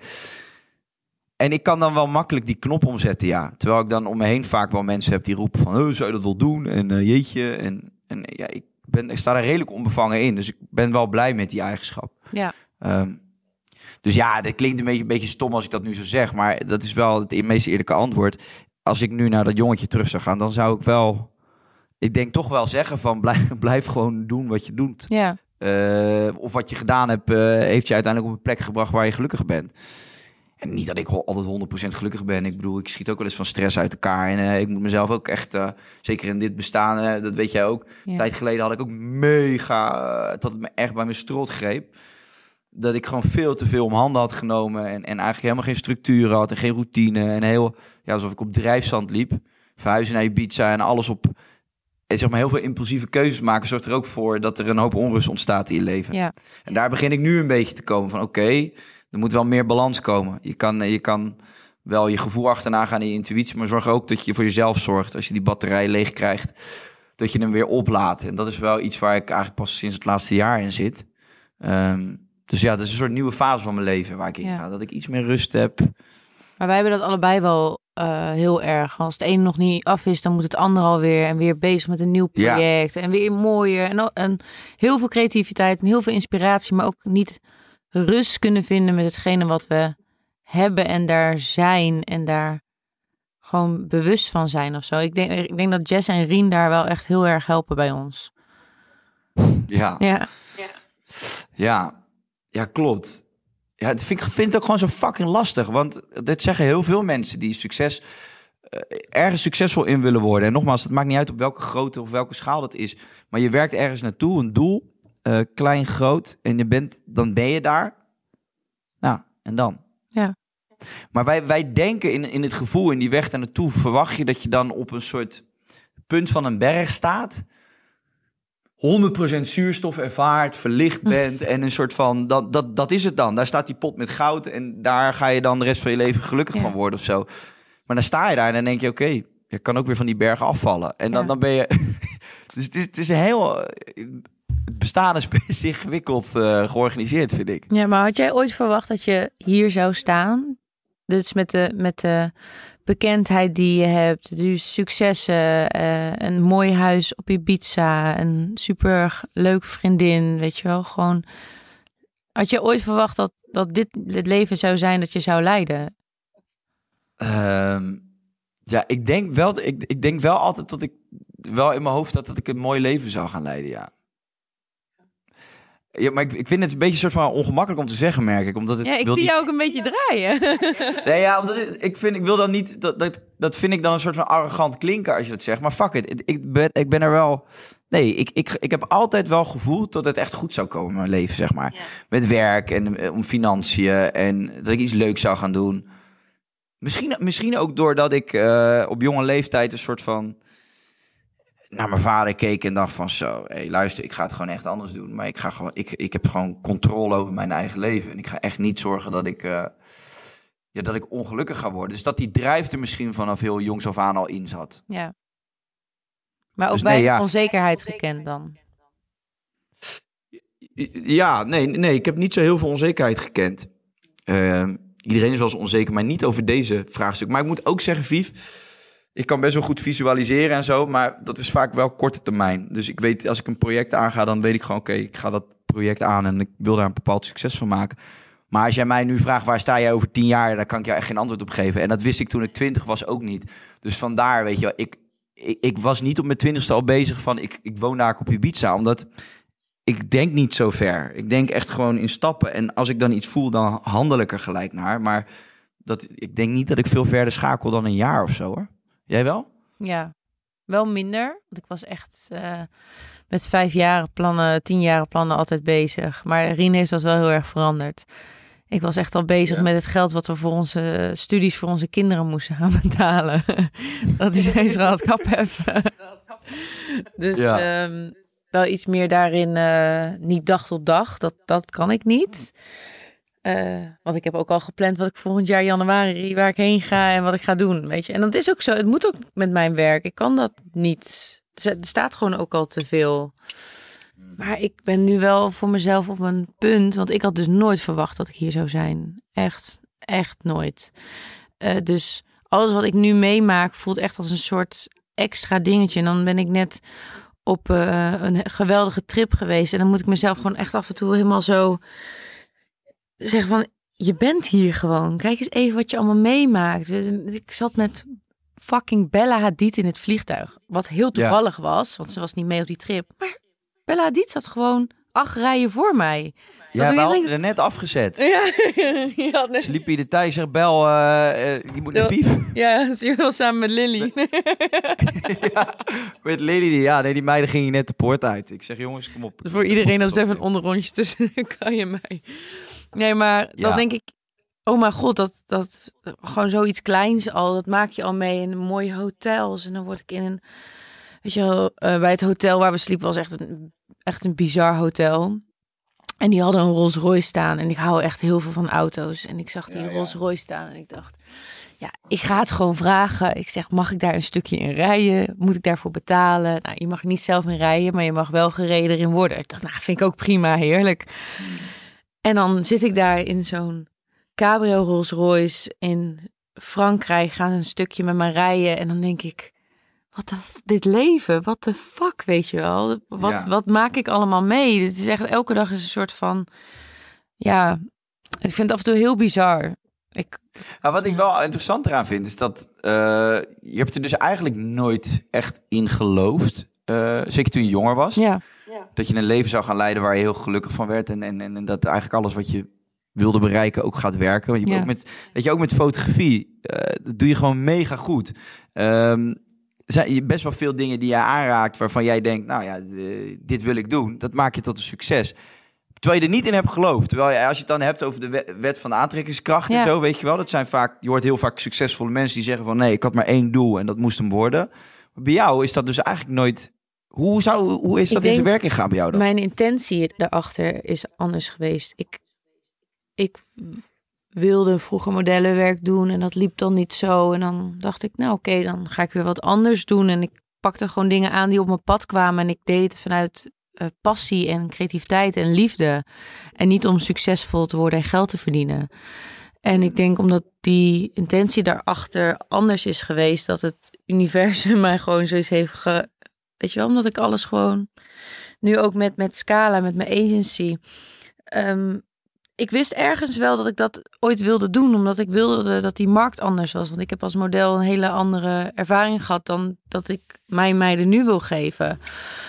En ik kan dan wel makkelijk die knop omzetten, ja. Terwijl ik dan om me heen vaak wel mensen heb die roepen van, oh, zou je dat wel doen? En uh, jeetje, en... En ja, ik, ben, ik sta daar redelijk onbevangen in. Dus ik ben wel blij met die eigenschap. Ja. Um, dus ja, dat klinkt een beetje, een beetje stom als ik dat nu zo zeg. Maar dat is wel het meest eerlijke antwoord. Als ik nu naar dat jongetje terug zou gaan, dan zou ik wel... Ik denk toch wel zeggen van blijf, blijf gewoon doen wat je doet. Ja. Uh, of wat je gedaan hebt, uh, heeft je uiteindelijk op een plek gebracht waar je gelukkig bent. En niet dat ik altijd honderd procent gelukkig ben. Ik bedoel, ik schiet ook wel eens van stress uit elkaar. En uh, ik moet mezelf ook echt, uh, zeker in dit bestaan, uh, dat weet jij ook. Ja. Een tijd geleden had ik ook mega, uh, dat het me echt bij mijn strot greep. Dat ik gewoon veel te veel om handen had genomen. En, en eigenlijk helemaal geen structuur had en geen routine. En heel, ja, alsof ik op drijfzand liep. Verhuizen naar Ibiza en alles op... En zeg maar heel veel impulsieve keuzes maken zorgt er ook voor dat er een hoop onrust ontstaat in je leven. Ja. En daar begin ik nu een beetje te komen van oké, okay, er moet wel meer balans komen. Je kan, je kan wel je gevoel achterna gaan in je intuïtie, maar zorg ook dat je voor jezelf zorgt. Als je die batterij leeg krijgt, dat je hem weer oplaadt. En dat is wel iets waar ik eigenlijk pas sinds het laatste jaar in zit. Um, dus ja, dat is een soort nieuwe fase van mijn leven waar ik in ja. ga. Dat ik iets meer rust heb. Maar wij hebben dat allebei wel uh, heel erg. Als het ene nog niet af is, dan moet het andere alweer. En weer bezig met een nieuw project. Ja. En weer mooier. En, en heel veel creativiteit en heel veel inspiratie. Maar ook niet rust kunnen vinden met hetgene wat we hebben. En daar zijn. En daar gewoon bewust van zijn of zo. Ik denk, ik denk dat Jess en Rien daar wel echt heel erg helpen bij ons. Ja. Ja, ja. ja. ja klopt. Ja, het vind ik vind het ook gewoon zo fucking lastig. Want dit zeggen heel veel mensen die succes uh, ergens succesvol in willen worden. En nogmaals, het maakt niet uit op welke grootte of welke schaal dat is. Maar je werkt ergens naartoe, een doel, uh, klein, groot. En je bent, dan ben je daar. Nou, en dan? Ja. Maar wij, wij denken in, in het gevoel, in die weg daar naartoe, verwacht je dat je dan op een soort punt van een berg staat. honderd procent zuurstof ervaart, verlicht bent en een soort van, dat, dat, dat is het dan. Daar staat die pot met goud en daar ga je dan de rest van je leven gelukkig ja. van worden of zo. Maar dan sta je daar en dan denk je, oké, okay, je kan ook weer van die bergen afvallen. En dan, ja. dan ben je... dus het is, het is een heel... Het bestaan is best ingewikkeld uh, georganiseerd, vind ik. Ja, maar had jij ooit verwacht dat je hier zou staan? Dus met de... Met de... bekendheid die je hebt, dus successen, uh, een mooi huis op Ibiza, een super leuke vriendin, weet je wel, gewoon. Had je ooit verwacht dat, dat dit het leven zou zijn dat je zou leiden? Um, ja, ik denk wel, ik, ik denk wel altijd dat ik wel in mijn hoofd had dat ik een mooi leven zou gaan leiden, ja. Ja, maar ik, ik vind het een beetje een soort van ongemakkelijk om te zeggen, merk ik. Omdat het ja, ik wil zie niet... jou ook een beetje draaien. Nee, ja, omdat het, ik vind, ik wil dan niet... Dat, dat, dat vind ik dan een soort van arrogant klinken als je dat zegt. Maar fuck it, ik ben, ik ben er wel... Nee, ik, ik, ik heb altijd wel gevoeld dat het echt goed zou komen in mijn leven, zeg maar. Ja. Met werk en om financiën en dat ik iets leuks zou gaan doen. Misschien, misschien ook doordat ik uh, op jonge leeftijd een soort van... naar mijn vader keek en dacht van zo, hé, hey, luister, ik ga het gewoon echt anders doen. Maar ik, ga gewoon, ik, ik heb gewoon controle over mijn eigen leven. En ik ga echt niet zorgen dat ik, uh, ja, dat ik ongelukkig ga worden. Dus dat die drijf er misschien vanaf heel jongs af aan al in zat. Ja. Maar ook dus bij nee, ja. onzekerheid gekend dan? Ja, nee, nee, ik heb niet zo heel veel onzekerheid gekend. Uh, iedereen is wel eens onzeker, maar niet over deze vraagstuk. Maar ik moet ook zeggen, Vief... Ik kan best wel goed visualiseren en zo, maar dat is vaak wel korte termijn. Dus ik weet, als ik een project aanga, dan weet ik gewoon, oké, okay, ik ga dat project aan en ik wil daar een bepaald succes van maken. Maar als jij mij nu vraagt, waar sta jij over tien jaar? Daar kan ik jou echt geen antwoord op geven. En dat wist ik toen ik twintig was ook niet. Dus vandaar, weet je wel, ik, ik, ik was niet op mijn twintigste al bezig van... Ik, ik woon daar op Ibiza, omdat ik denk niet zo ver. Ik denk echt gewoon in stappen. En als ik dan iets voel, dan handel ik er gelijk naar. Maar dat, ik denk niet dat ik veel verder schakel dan een jaar of zo, hoor. Jij wel? Ja, wel minder. Want ik was echt uh, met vijf jaren plannen, tien jaren plannen altijd bezig. Maar Rien heeft dat wel heel erg veranderd. Ik was echt al bezig ja. met het geld wat we voor onze studies voor onze kinderen moesten gaan betalen. Dat is eens wat kap hebben. Dus ja. um, wel iets meer daarin, uh, niet dag tot dag. Dat, dat kan ik niet. Uh, want ik heb ook al gepland wat ik volgend jaar januari, waar ik heen ga en wat ik ga doen, weet je. En dat is ook zo. Het moet ook met mijn werk. Ik kan dat niet. Er staat gewoon ook al te veel. Maar ik ben nu wel voor mezelf op een punt, want ik had dus nooit verwacht dat ik hier zou zijn. Echt, echt nooit. Uh, dus alles wat ik nu meemaak voelt echt als een soort extra dingetje. En dan ben ik net op uh, een geweldige trip geweest. En dan moet ik mezelf gewoon echt af en toe helemaal zo zeggen van, je bent hier gewoon. Kijk eens even wat je allemaal meemaakt. Ik zat met fucking Bella Hadid in het vliegtuig. Wat heel toevallig ja. was, want ze was niet mee op die trip. Maar Bella Hadid zat gewoon acht rijen voor mij. Ja, we hadden er net afgezet. Ja, ja, nee. Ze liep hier de tijd, zegt Bel, uh, uh, je moet naar Vief. Ja, ze was samen met Lily. Ja, met Lily, ja, nee, die meiden gingen net de poort uit. Ik zeg, jongens, kom op. Dus voor iedereen, dat is even een onderrondje tussen kan je mij. Nee, maar dan ja. denk ik, oh mijn god, dat, dat gewoon zoiets kleins al, dat maak je al mee in mooie hotels. En dan word ik in een, weet je wel, uh, bij het hotel waar we sliepen was echt een, echt een bizar hotel. En die hadden een Rolls Royce staan. En ik hou echt heel veel van auto's. En ik zag die ja, ja. Rolls Royce staan en ik dacht, ja, ik ga het gewoon vragen. Ik zeg, mag ik daar een stukje in rijden? Moet ik daarvoor betalen? Nou, je mag niet zelf in rijden, maar je mag wel gereden erin worden. Ik dacht, nou, vind ik ook prima, heerlijk. Hmm. En dan zit ik daar in zo'n cabrio Rolls Royce in Frankrijk, gaan een stukje met me rijden. En dan denk ik, wat de, dit leven, wat de fuck, weet je wel? Wat, ja. wat maak ik allemaal mee? Het is echt, elke dag is een soort van, ja, ik vind het af en toe heel bizar. Ik... Nou, wat ik wel interessant eraan vind, is dat uh, je hebt er dus eigenlijk nooit echt in geloofd. Uh, zeker toen je jonger was. Ja. Dat je een leven zou gaan leiden waar je heel gelukkig van werd. En, en, en dat eigenlijk alles wat je wilde bereiken ook gaat werken. Want je ja. ook met, weet je, ook met fotografie, uh, dat doe je gewoon mega goed. Um, er zijn best wel veel dingen die je aanraakt waarvan jij denkt, nou ja, uh, dit wil ik doen. Dat maak je tot een succes. Terwijl je er niet in hebt geloofd. Terwijl je, als je het dan hebt over de wet van de aantrekkingskracht ja. en zo, weet je wel. Dat zijn vaak, je hoort heel vaak succesvolle mensen die zeggen van, nee, ik had maar één doel en dat moest hem worden. Maar bij jou is dat dus eigenlijk nooit. Hoe, zou, hoe is dat in zijn werking gaan bij jou dan? Mijn intentie daarachter is anders geweest. Ik, ik wilde vroeger modellenwerk doen en dat liep dan niet zo. En dan dacht ik, nou oké, okay, dan ga ik weer wat anders doen. En ik pakte gewoon dingen aan die op mijn pad kwamen. En ik deed het vanuit uh, passie en creativiteit en liefde. En niet om succesvol te worden en geld te verdienen. En ik denk omdat die intentie daarachter anders is geweest, dat het universum mij gewoon zoiets heeft ge... Weet je wel, omdat ik alles gewoon, nu ook met, met Scala, met mijn agency. Um, ik wist ergens wel dat ik dat ooit wilde doen, omdat ik wilde dat die markt anders was. Want ik heb als model een hele andere ervaring gehad dan dat ik mijn meiden nu wil geven.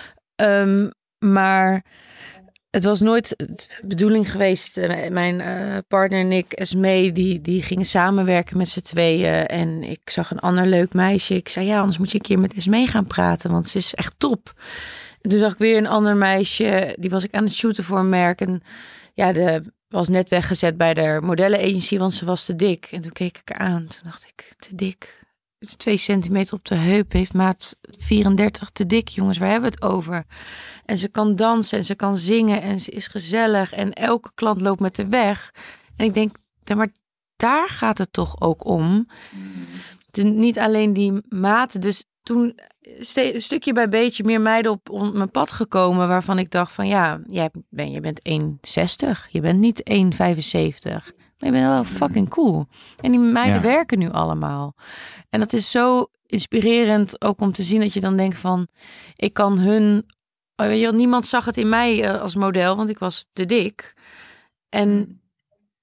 Um, maar het was nooit de bedoeling geweest. Mijn uh, partner en ik, Esmee, die, die gingen samenwerken met z'n tweeën. En ik zag een ander leuk meisje. Ik zei, ja, anders moet je een keer met Esmee gaan praten, want ze is echt top. En toen zag ik weer een ander meisje. Die was ik aan het shooten voor een merk. En ja, de was net weggezet bij de modellenagency, want ze was te dik. En toen keek ik haar aan. Toen dacht ik, te dik. Het is twee centimeter op de heup. Heeft maat vierendertig, te dik, jongens. Waar hebben we het over? En ze kan dansen en ze kan zingen en ze is gezellig. En elke klant loopt met de weg. En ik denk, ja, maar daar gaat het toch ook om. Mm. Dus niet alleen die maat. Dus toen een stukje bij beetje meer meiden op mijn pad gekomen, waarvan ik dacht van ja, jij bent, je bent één zestig. Je bent niet één vijfenzeventig. Maar je bent wel fucking cool. En die meiden ja. werken nu allemaal. En dat is zo inspirerend ook om te zien dat je dan denkt van, ik kan hun, weet je wel, niemand zag het in mij als model, want ik was te dik. En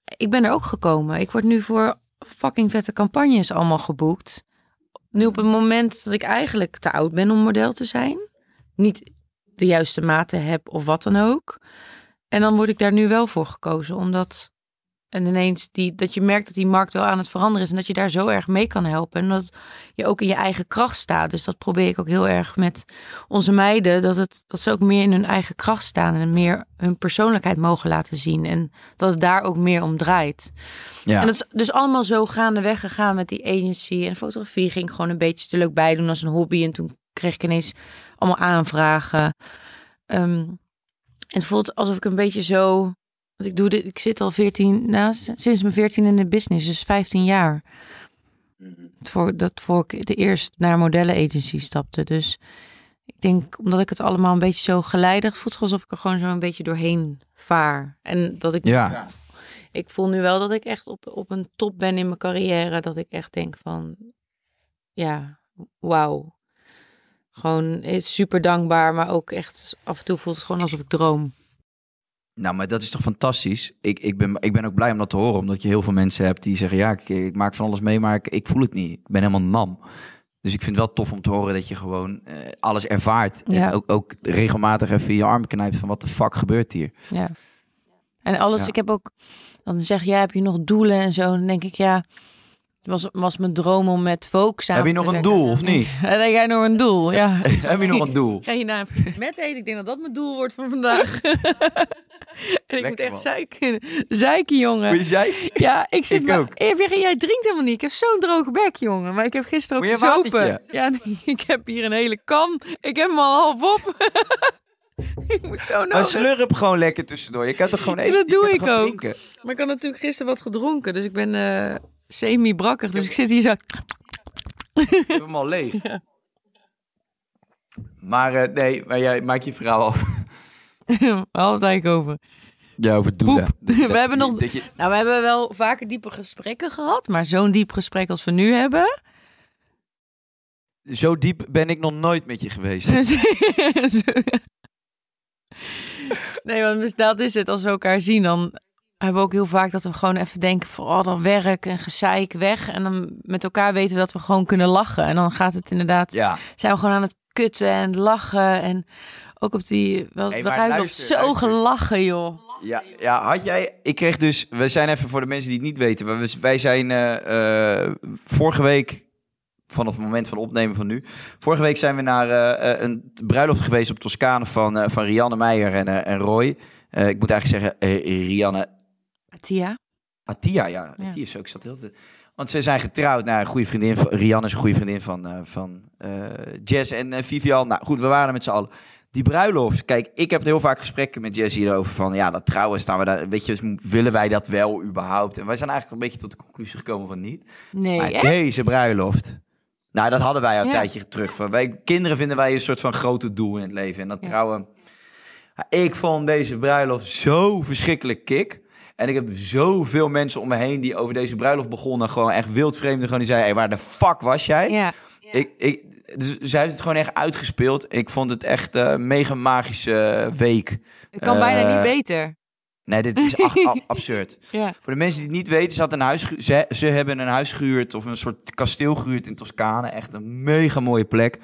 ik ben er ook gekomen. Ik word nu voor fucking vette campagnes allemaal geboekt. Nu op het moment dat ik eigenlijk te oud ben om model te zijn. Niet de juiste maten heb of wat dan ook. En dan word ik daar nu wel voor gekozen. Omdat en ineens die, dat je merkt dat die markt wel aan het veranderen is. En dat je daar zo erg mee kan helpen. En dat je ook in je eigen kracht staat. Dus dat probeer ik ook heel erg met onze meiden. Dat, het, dat ze ook meer in hun eigen kracht staan. En meer hun persoonlijkheid mogen laten zien. En dat het daar ook meer om draait. Ja. En dat is dus allemaal zo gaandeweg gegaan met die agency. En fotografie ging ik gewoon een beetje er leuk bij doen als een hobby. En toen kreeg ik ineens allemaal aanvragen. Um, het voelt alsof ik een beetje zo... Want ik doe dit, ik zit al veertien, nou, sinds mijn veertien in de business, dus vijftien jaar. Mm-hmm. Voor, dat voor ik de eerst naar modellen-agency stapte. Dus ik denk, omdat ik het allemaal een beetje zo geleidig voelt, alsof ik er gewoon zo een beetje doorheen vaar. En dat ik, ja. ik voel nu wel dat ik echt op, op een top ben in mijn carrière. Dat ik echt denk van, ja, wauw. Gewoon super dankbaar, maar ook echt af en toe voelt het gewoon alsof ik droom. Nou, maar dat is toch fantastisch. Ik, ik, ben, ik ben ook blij om dat te horen, omdat je heel veel mensen hebt die zeggen, ja, ik, ik maak van alles mee, maar ik, ik voel het niet. Ik ben helemaal nam. Dus ik vind het wel tof om te horen dat je gewoon uh, alles ervaart. Ja. En ook, ook regelmatig even je arm knijpt van wat de fuck gebeurt hier. Ja. En alles, ja. Ik heb ook, dan zeg jij, ja, heb je nog doelen en zo? Dan denk ik, ja... Het was, was mijn droom om met Vogue samen te Heb je nog een doel, of niet? Heb jij nog een doel, ja. Heb je nog een doel? Ga je naar een met eten? Ik denk dat dat mijn doel wordt van vandaag. En ik Lekker, moet echt man. zeiken. Zeiken, jongen. Moet je zeiken? Ja, ik zit ik maar... ook. Jij, jij drinkt helemaal niet. Ik heb zo'n droge bek, jongen. Maar ik heb gisteren ook gezopen. Ja, nee, ik heb hier een hele kan. Ik heb hem al half op. Ik moet zo nodig. Maar slurp gewoon lekker tussendoor. Je kan toch gewoon eten? Dat doe ik ook. Drinken. Maar ik had natuurlijk gisteren wat gedronken. Dus ik ben... Uh... semi-brakkig, dus ik zit hier zo... Ik heb hem al leeg. Ja. Maar uh, nee, maar jij maakt je verhaal af. Altijd over. Ja, over doelen. We hebben nog... Je... Nou, we hebben wel vaker diepe gesprekken gehad, maar zo'n diep gesprek als we nu hebben... Zo diep ben ik nog nooit met je geweest. Nee, want dat is het. Als we elkaar zien, dan... hebben we ook heel vaak dat we gewoon even denken van oh, dan werk en gezeik weg. En dan met elkaar weten we dat we gewoon kunnen lachen. En dan gaat het inderdaad, ja. zijn we gewoon aan het kutten en lachen. En ook op die, wel, hey, we hebben op zo luister. gelachen, joh. Ja, ja, had jij, ik kreeg dus, we zijn even voor de mensen die het niet weten. Wij, wij zijn uh, uh, vorige week, vanaf het moment van opnemen van nu. Vorige week zijn we naar uh, een bruiloft geweest op Toscane van, uh, van Rianne Meijer en, uh, en Roy. Uh, ik moet eigenlijk zeggen, uh, Rianne... Atia. Atia, ja. ja. Atia is ook. Ik zat heel te... Want ze zijn getrouwd. Nou, een goede vriendin. Van, Rianne is een goede vriendin van, uh, van uh, Jess en uh, Vivian. Nou, goed, we waren er met z'n allen. Die bruiloft. Kijk, ik heb heel vaak gesprekken met Jess hierover van, ja, dat trouwen staan we daar. Weet je, willen wij dat wel überhaupt? En wij zijn eigenlijk een beetje tot de conclusie gekomen van niet. Nee. Maar deze bruiloft. Nou, dat hadden wij al een ja. tijdje terug. Van, wij kinderen vinden wij een soort van grote doel in het leven. En dat ja. trouwen. Ik vond deze bruiloft zo verschrikkelijk kick. En ik heb zoveel mensen om me heen die over deze bruiloft begonnen. Gewoon echt wildvreemden. Gewoon die zeiden, hey, waar de fuck was jij? Ja. Ik, ik, dus zij heeft het gewoon echt uitgespeeld. Ik vond het echt een uh, mega magische week. Het kan uh, bijna niet beter. Nee, dit is ach, ab, absurd. Ja. Voor de mensen die het niet weten, ze, had een huis, ze, ze hebben een huis gehuurd. Of een soort kasteel gehuurd in Toscane. Echt een mega mooie plek.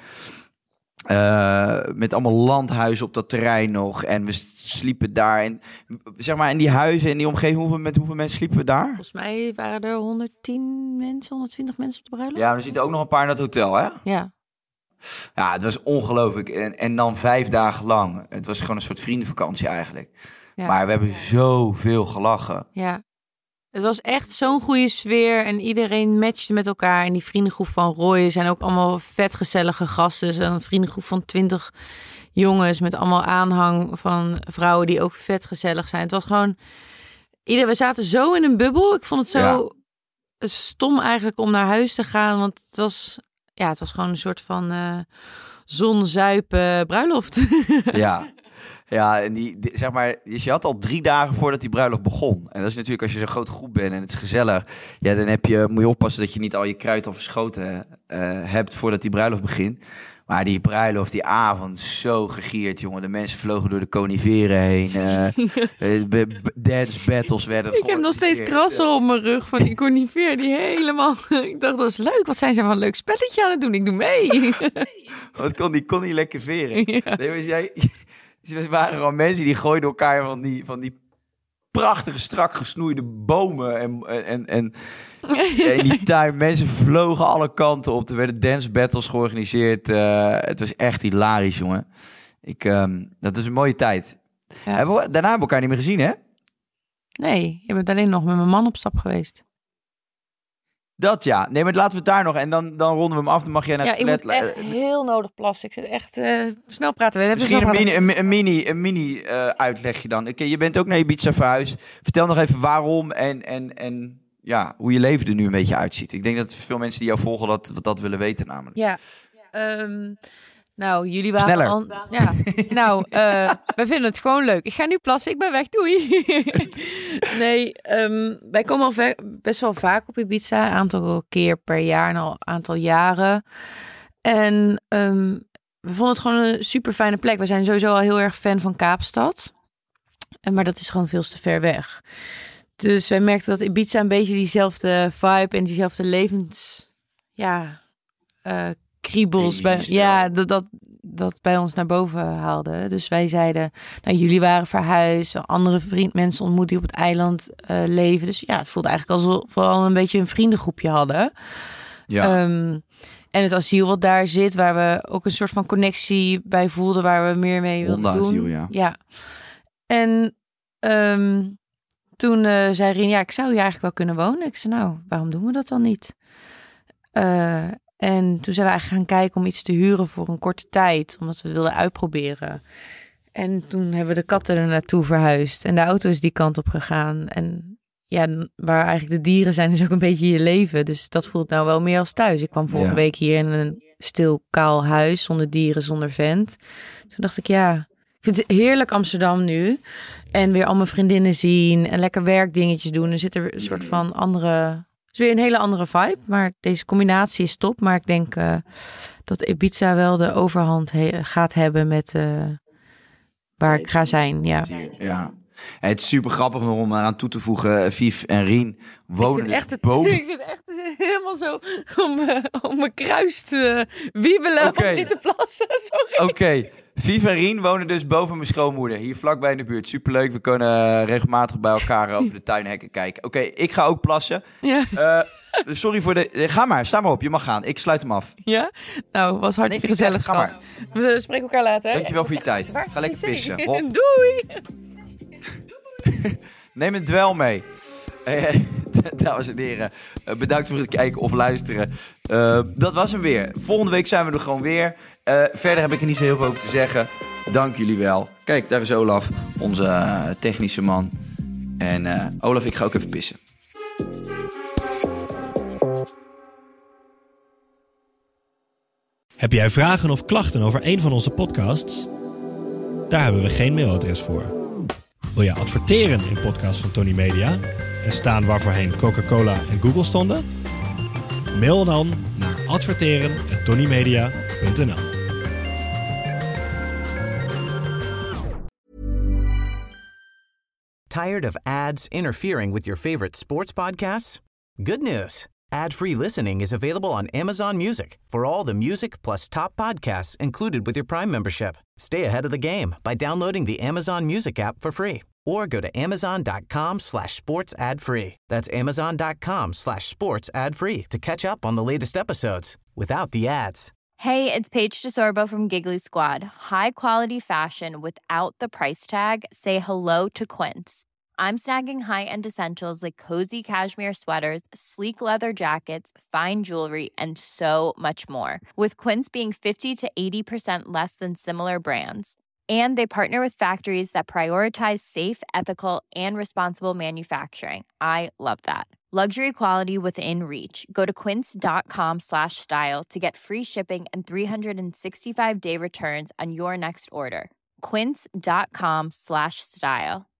Uh, met allemaal landhuizen op dat terrein nog. En we sliepen daar. En, zeg maar, in die huizen, in die omgeving, hoeveel, met hoeveel mensen sliepen we daar? Volgens mij waren er honderdtien mensen, honderdtwintig mensen op de bruiloft. Ja, maar er zitten ook nog een paar in dat hotel, hè? Ja. Ja, het was ongelooflijk. En, en dan vijf dagen lang. Het was gewoon een soort vriendenvakantie eigenlijk. Ja. Maar we hebben zoveel gelachen. Ja. Het was echt zo'n goede sfeer en iedereen matchte met elkaar. En die vriendengroep van Roy zijn ook allemaal vet gezellige gasten. Dus een vriendengroep van twintig jongens met allemaal aanhang van vrouwen die ook vet gezellig zijn. Het was gewoon... Ieder, we zaten zo in een bubbel. Ik vond het zo ja. stom eigenlijk om naar huis te gaan. Want het was, ja, het was gewoon een soort van uh, zonzuipen bruiloft. Ja. Ja, en die, die, zeg maar, je had al drie dagen voordat die bruiloft begon. En dat is natuurlijk als je zo'n grote groep bent en het is gezellig. Ja, dan heb je, moet je oppassen dat je niet al je kruid al verschoten uh, hebt voordat die bruiloft begint. Maar die bruiloft, die avond, zo gegierd, jongen. De mensen vlogen door de coniferen heen. Uh, dance battles werden Ik heb nog steeds krassen op mijn rug van die conifeer. Die helemaal... Ik dacht, dat is leuk. Wat zijn ze van een leuk spelletje aan het doen? Ik doe mee. Wat kon die, kon die lekker veren? Ja. Nee, was jij... Er waren gewoon mensen die gooiden elkaar van die, van die prachtige, strak gesnoeide bomen. En, en, en in die tuin, mensen vlogen alle kanten op. Er werden dance battles georganiseerd. Uh, het was echt hilarisch, jongen. Ik, um, dat is een mooie tijd. Ja. Hebben we, daarna hebben we elkaar niet meer gezien, hè? Nee, je bent alleen nog met mijn man op stap geweest. Dat ja. Nee, maar laten we het daar nog. En dan, dan ronden we hem af. Dan mag jij naar ja, het toilet. Ja, ik moet echt heel nodig plassen. Ik zit echt... Uh, snel praten. We Misschien een mini, een, een mini, een mini uh, uitlegje dan. Okay, je bent ook naar Ibiza verhuisd. Vertel nog even waarom en, en, en ja, hoe je leven er nu een beetje uitziet. Ik denk dat veel mensen die jou volgen dat, dat willen weten namelijk. Ja. Um, nou, jullie waren Sneller. Al, ja. Nou, uh, we vinden het gewoon leuk. Ik ga nu plassen. Ik ben weg. Doei. Nee, um, wij komen al ver, best wel vaak op Ibiza. Een aantal keer per jaar en al een aantal jaren. En um, we vonden het gewoon een super fijne plek. We zijn sowieso al heel erg fan van Kaapstad. Maar dat is gewoon veel te ver weg. Dus wij merkten dat Ibiza een beetje diezelfde vibe en diezelfde levens... Ja... Uh, kriebels bij, ja, dat, dat, dat bij ons naar boven haalde. Dus wij zeiden, nou, jullie waren verhuisd, andere vriend, mensen ontmoet die op het eiland uh, leven. Dus ja, het voelde eigenlijk alsof we al een beetje een vriendengroepje hadden. Ja. Um, en het asiel wat daar zit, waar we ook een soort van connectie bij voelden, waar we meer mee wilden doen. Asiel, ja. Ja. En um, toen uh, zei Rien, ja, ik zou hier eigenlijk wel kunnen wonen. Ik zei, nou, waarom doen we dat dan niet? Uh, En toen zijn we eigenlijk gaan kijken om iets te huren voor een korte tijd. Omdat we het wilden uitproberen. En toen hebben we de katten er naartoe verhuisd. En de auto is die kant op gegaan. En ja, waar eigenlijk de dieren zijn is ook een beetje je leven. Dus dat voelt nou wel meer als thuis. Ik kwam vorige ja. week hier in een stil kaal huis. Zonder dieren, zonder vent. Toen dacht ik, ja, ik vind het heerlijk Amsterdam nu. En weer al mijn vriendinnen zien. En lekker werkdingetjes doen. Er zit er een soort van andere... Het is weer een hele andere vibe, maar deze combinatie is top. Maar ik denk uh, dat Ibiza wel de overhand he- gaat hebben met uh, waar ik ga zijn. Ja. Ja. Het is super grappig nog om eraan toe te voegen. Viv en Rien wonen echt dus boven. Ik zit echt helemaal zo om, uh, om mijn kruis te uh, wiebelen okay. om niet te plassen. Sorry. Oké. Okay. Viv en Rien wonen dus boven mijn schoonmoeder. Hier vlakbij in de buurt. Superleuk. We kunnen uh, regelmatig bij elkaar over de tuinhekken kijken. Oké, okay, ik ga ook plassen. Ja. Uh, sorry voor de... Ga maar, sta maar op. Je mag gaan. Ik sluit hem af. Ja? Nou, was hartstikke nee, gezellig. Ga maar. We spreken elkaar later. Dankjewel voor je tijd. Ga lekker pissen. Doei! Neem een dwel mee. Hey, dames en heren, bedankt voor het kijken of luisteren. Uh, dat was hem weer. Volgende week zijn we er gewoon weer. Uh, verder heb ik er niet zo heel veel over te zeggen. Dank jullie wel. Kijk, daar is Olaf, onze uh, technische man. En uh, Olaf, ik ga ook even pissen. Heb jij vragen of klachten over een van onze podcasts? Daar hebben we geen mailadres voor. Wil je adverteren in podcasts van Tony Media en staan waarvoorheen Coca-Cola en Google stonden? Mail dan naar adverteren at tonymedia punt n l. Tired of ads interfering with your favorite sports podcasts? Good news. Ad-free listening is available on Amazon Music for all the music plus top podcasts included with your Prime membership. Stay ahead of the game by downloading the Amazon Music app for free or go to amazon.com slash sports ad free. That's amazon.com slash sports ad free to catch up on the latest episodes without the ads. Hey, it's Paige DeSorbo from Giggly Squad. High quality fashion without the price tag. Say hello to Quince. I'm snagging high-end essentials like cozy cashmere sweaters, sleek leather jackets, fine jewelry, and so much more. With Quince being fifty to eighty percent less than similar brands. And they partner with factories that prioritize safe, ethical, and responsible manufacturing. I love that. Luxury quality within reach. Go to quince.com slash style to get free shipping and three sixty-five day returns on your next order. Quince.com slash style.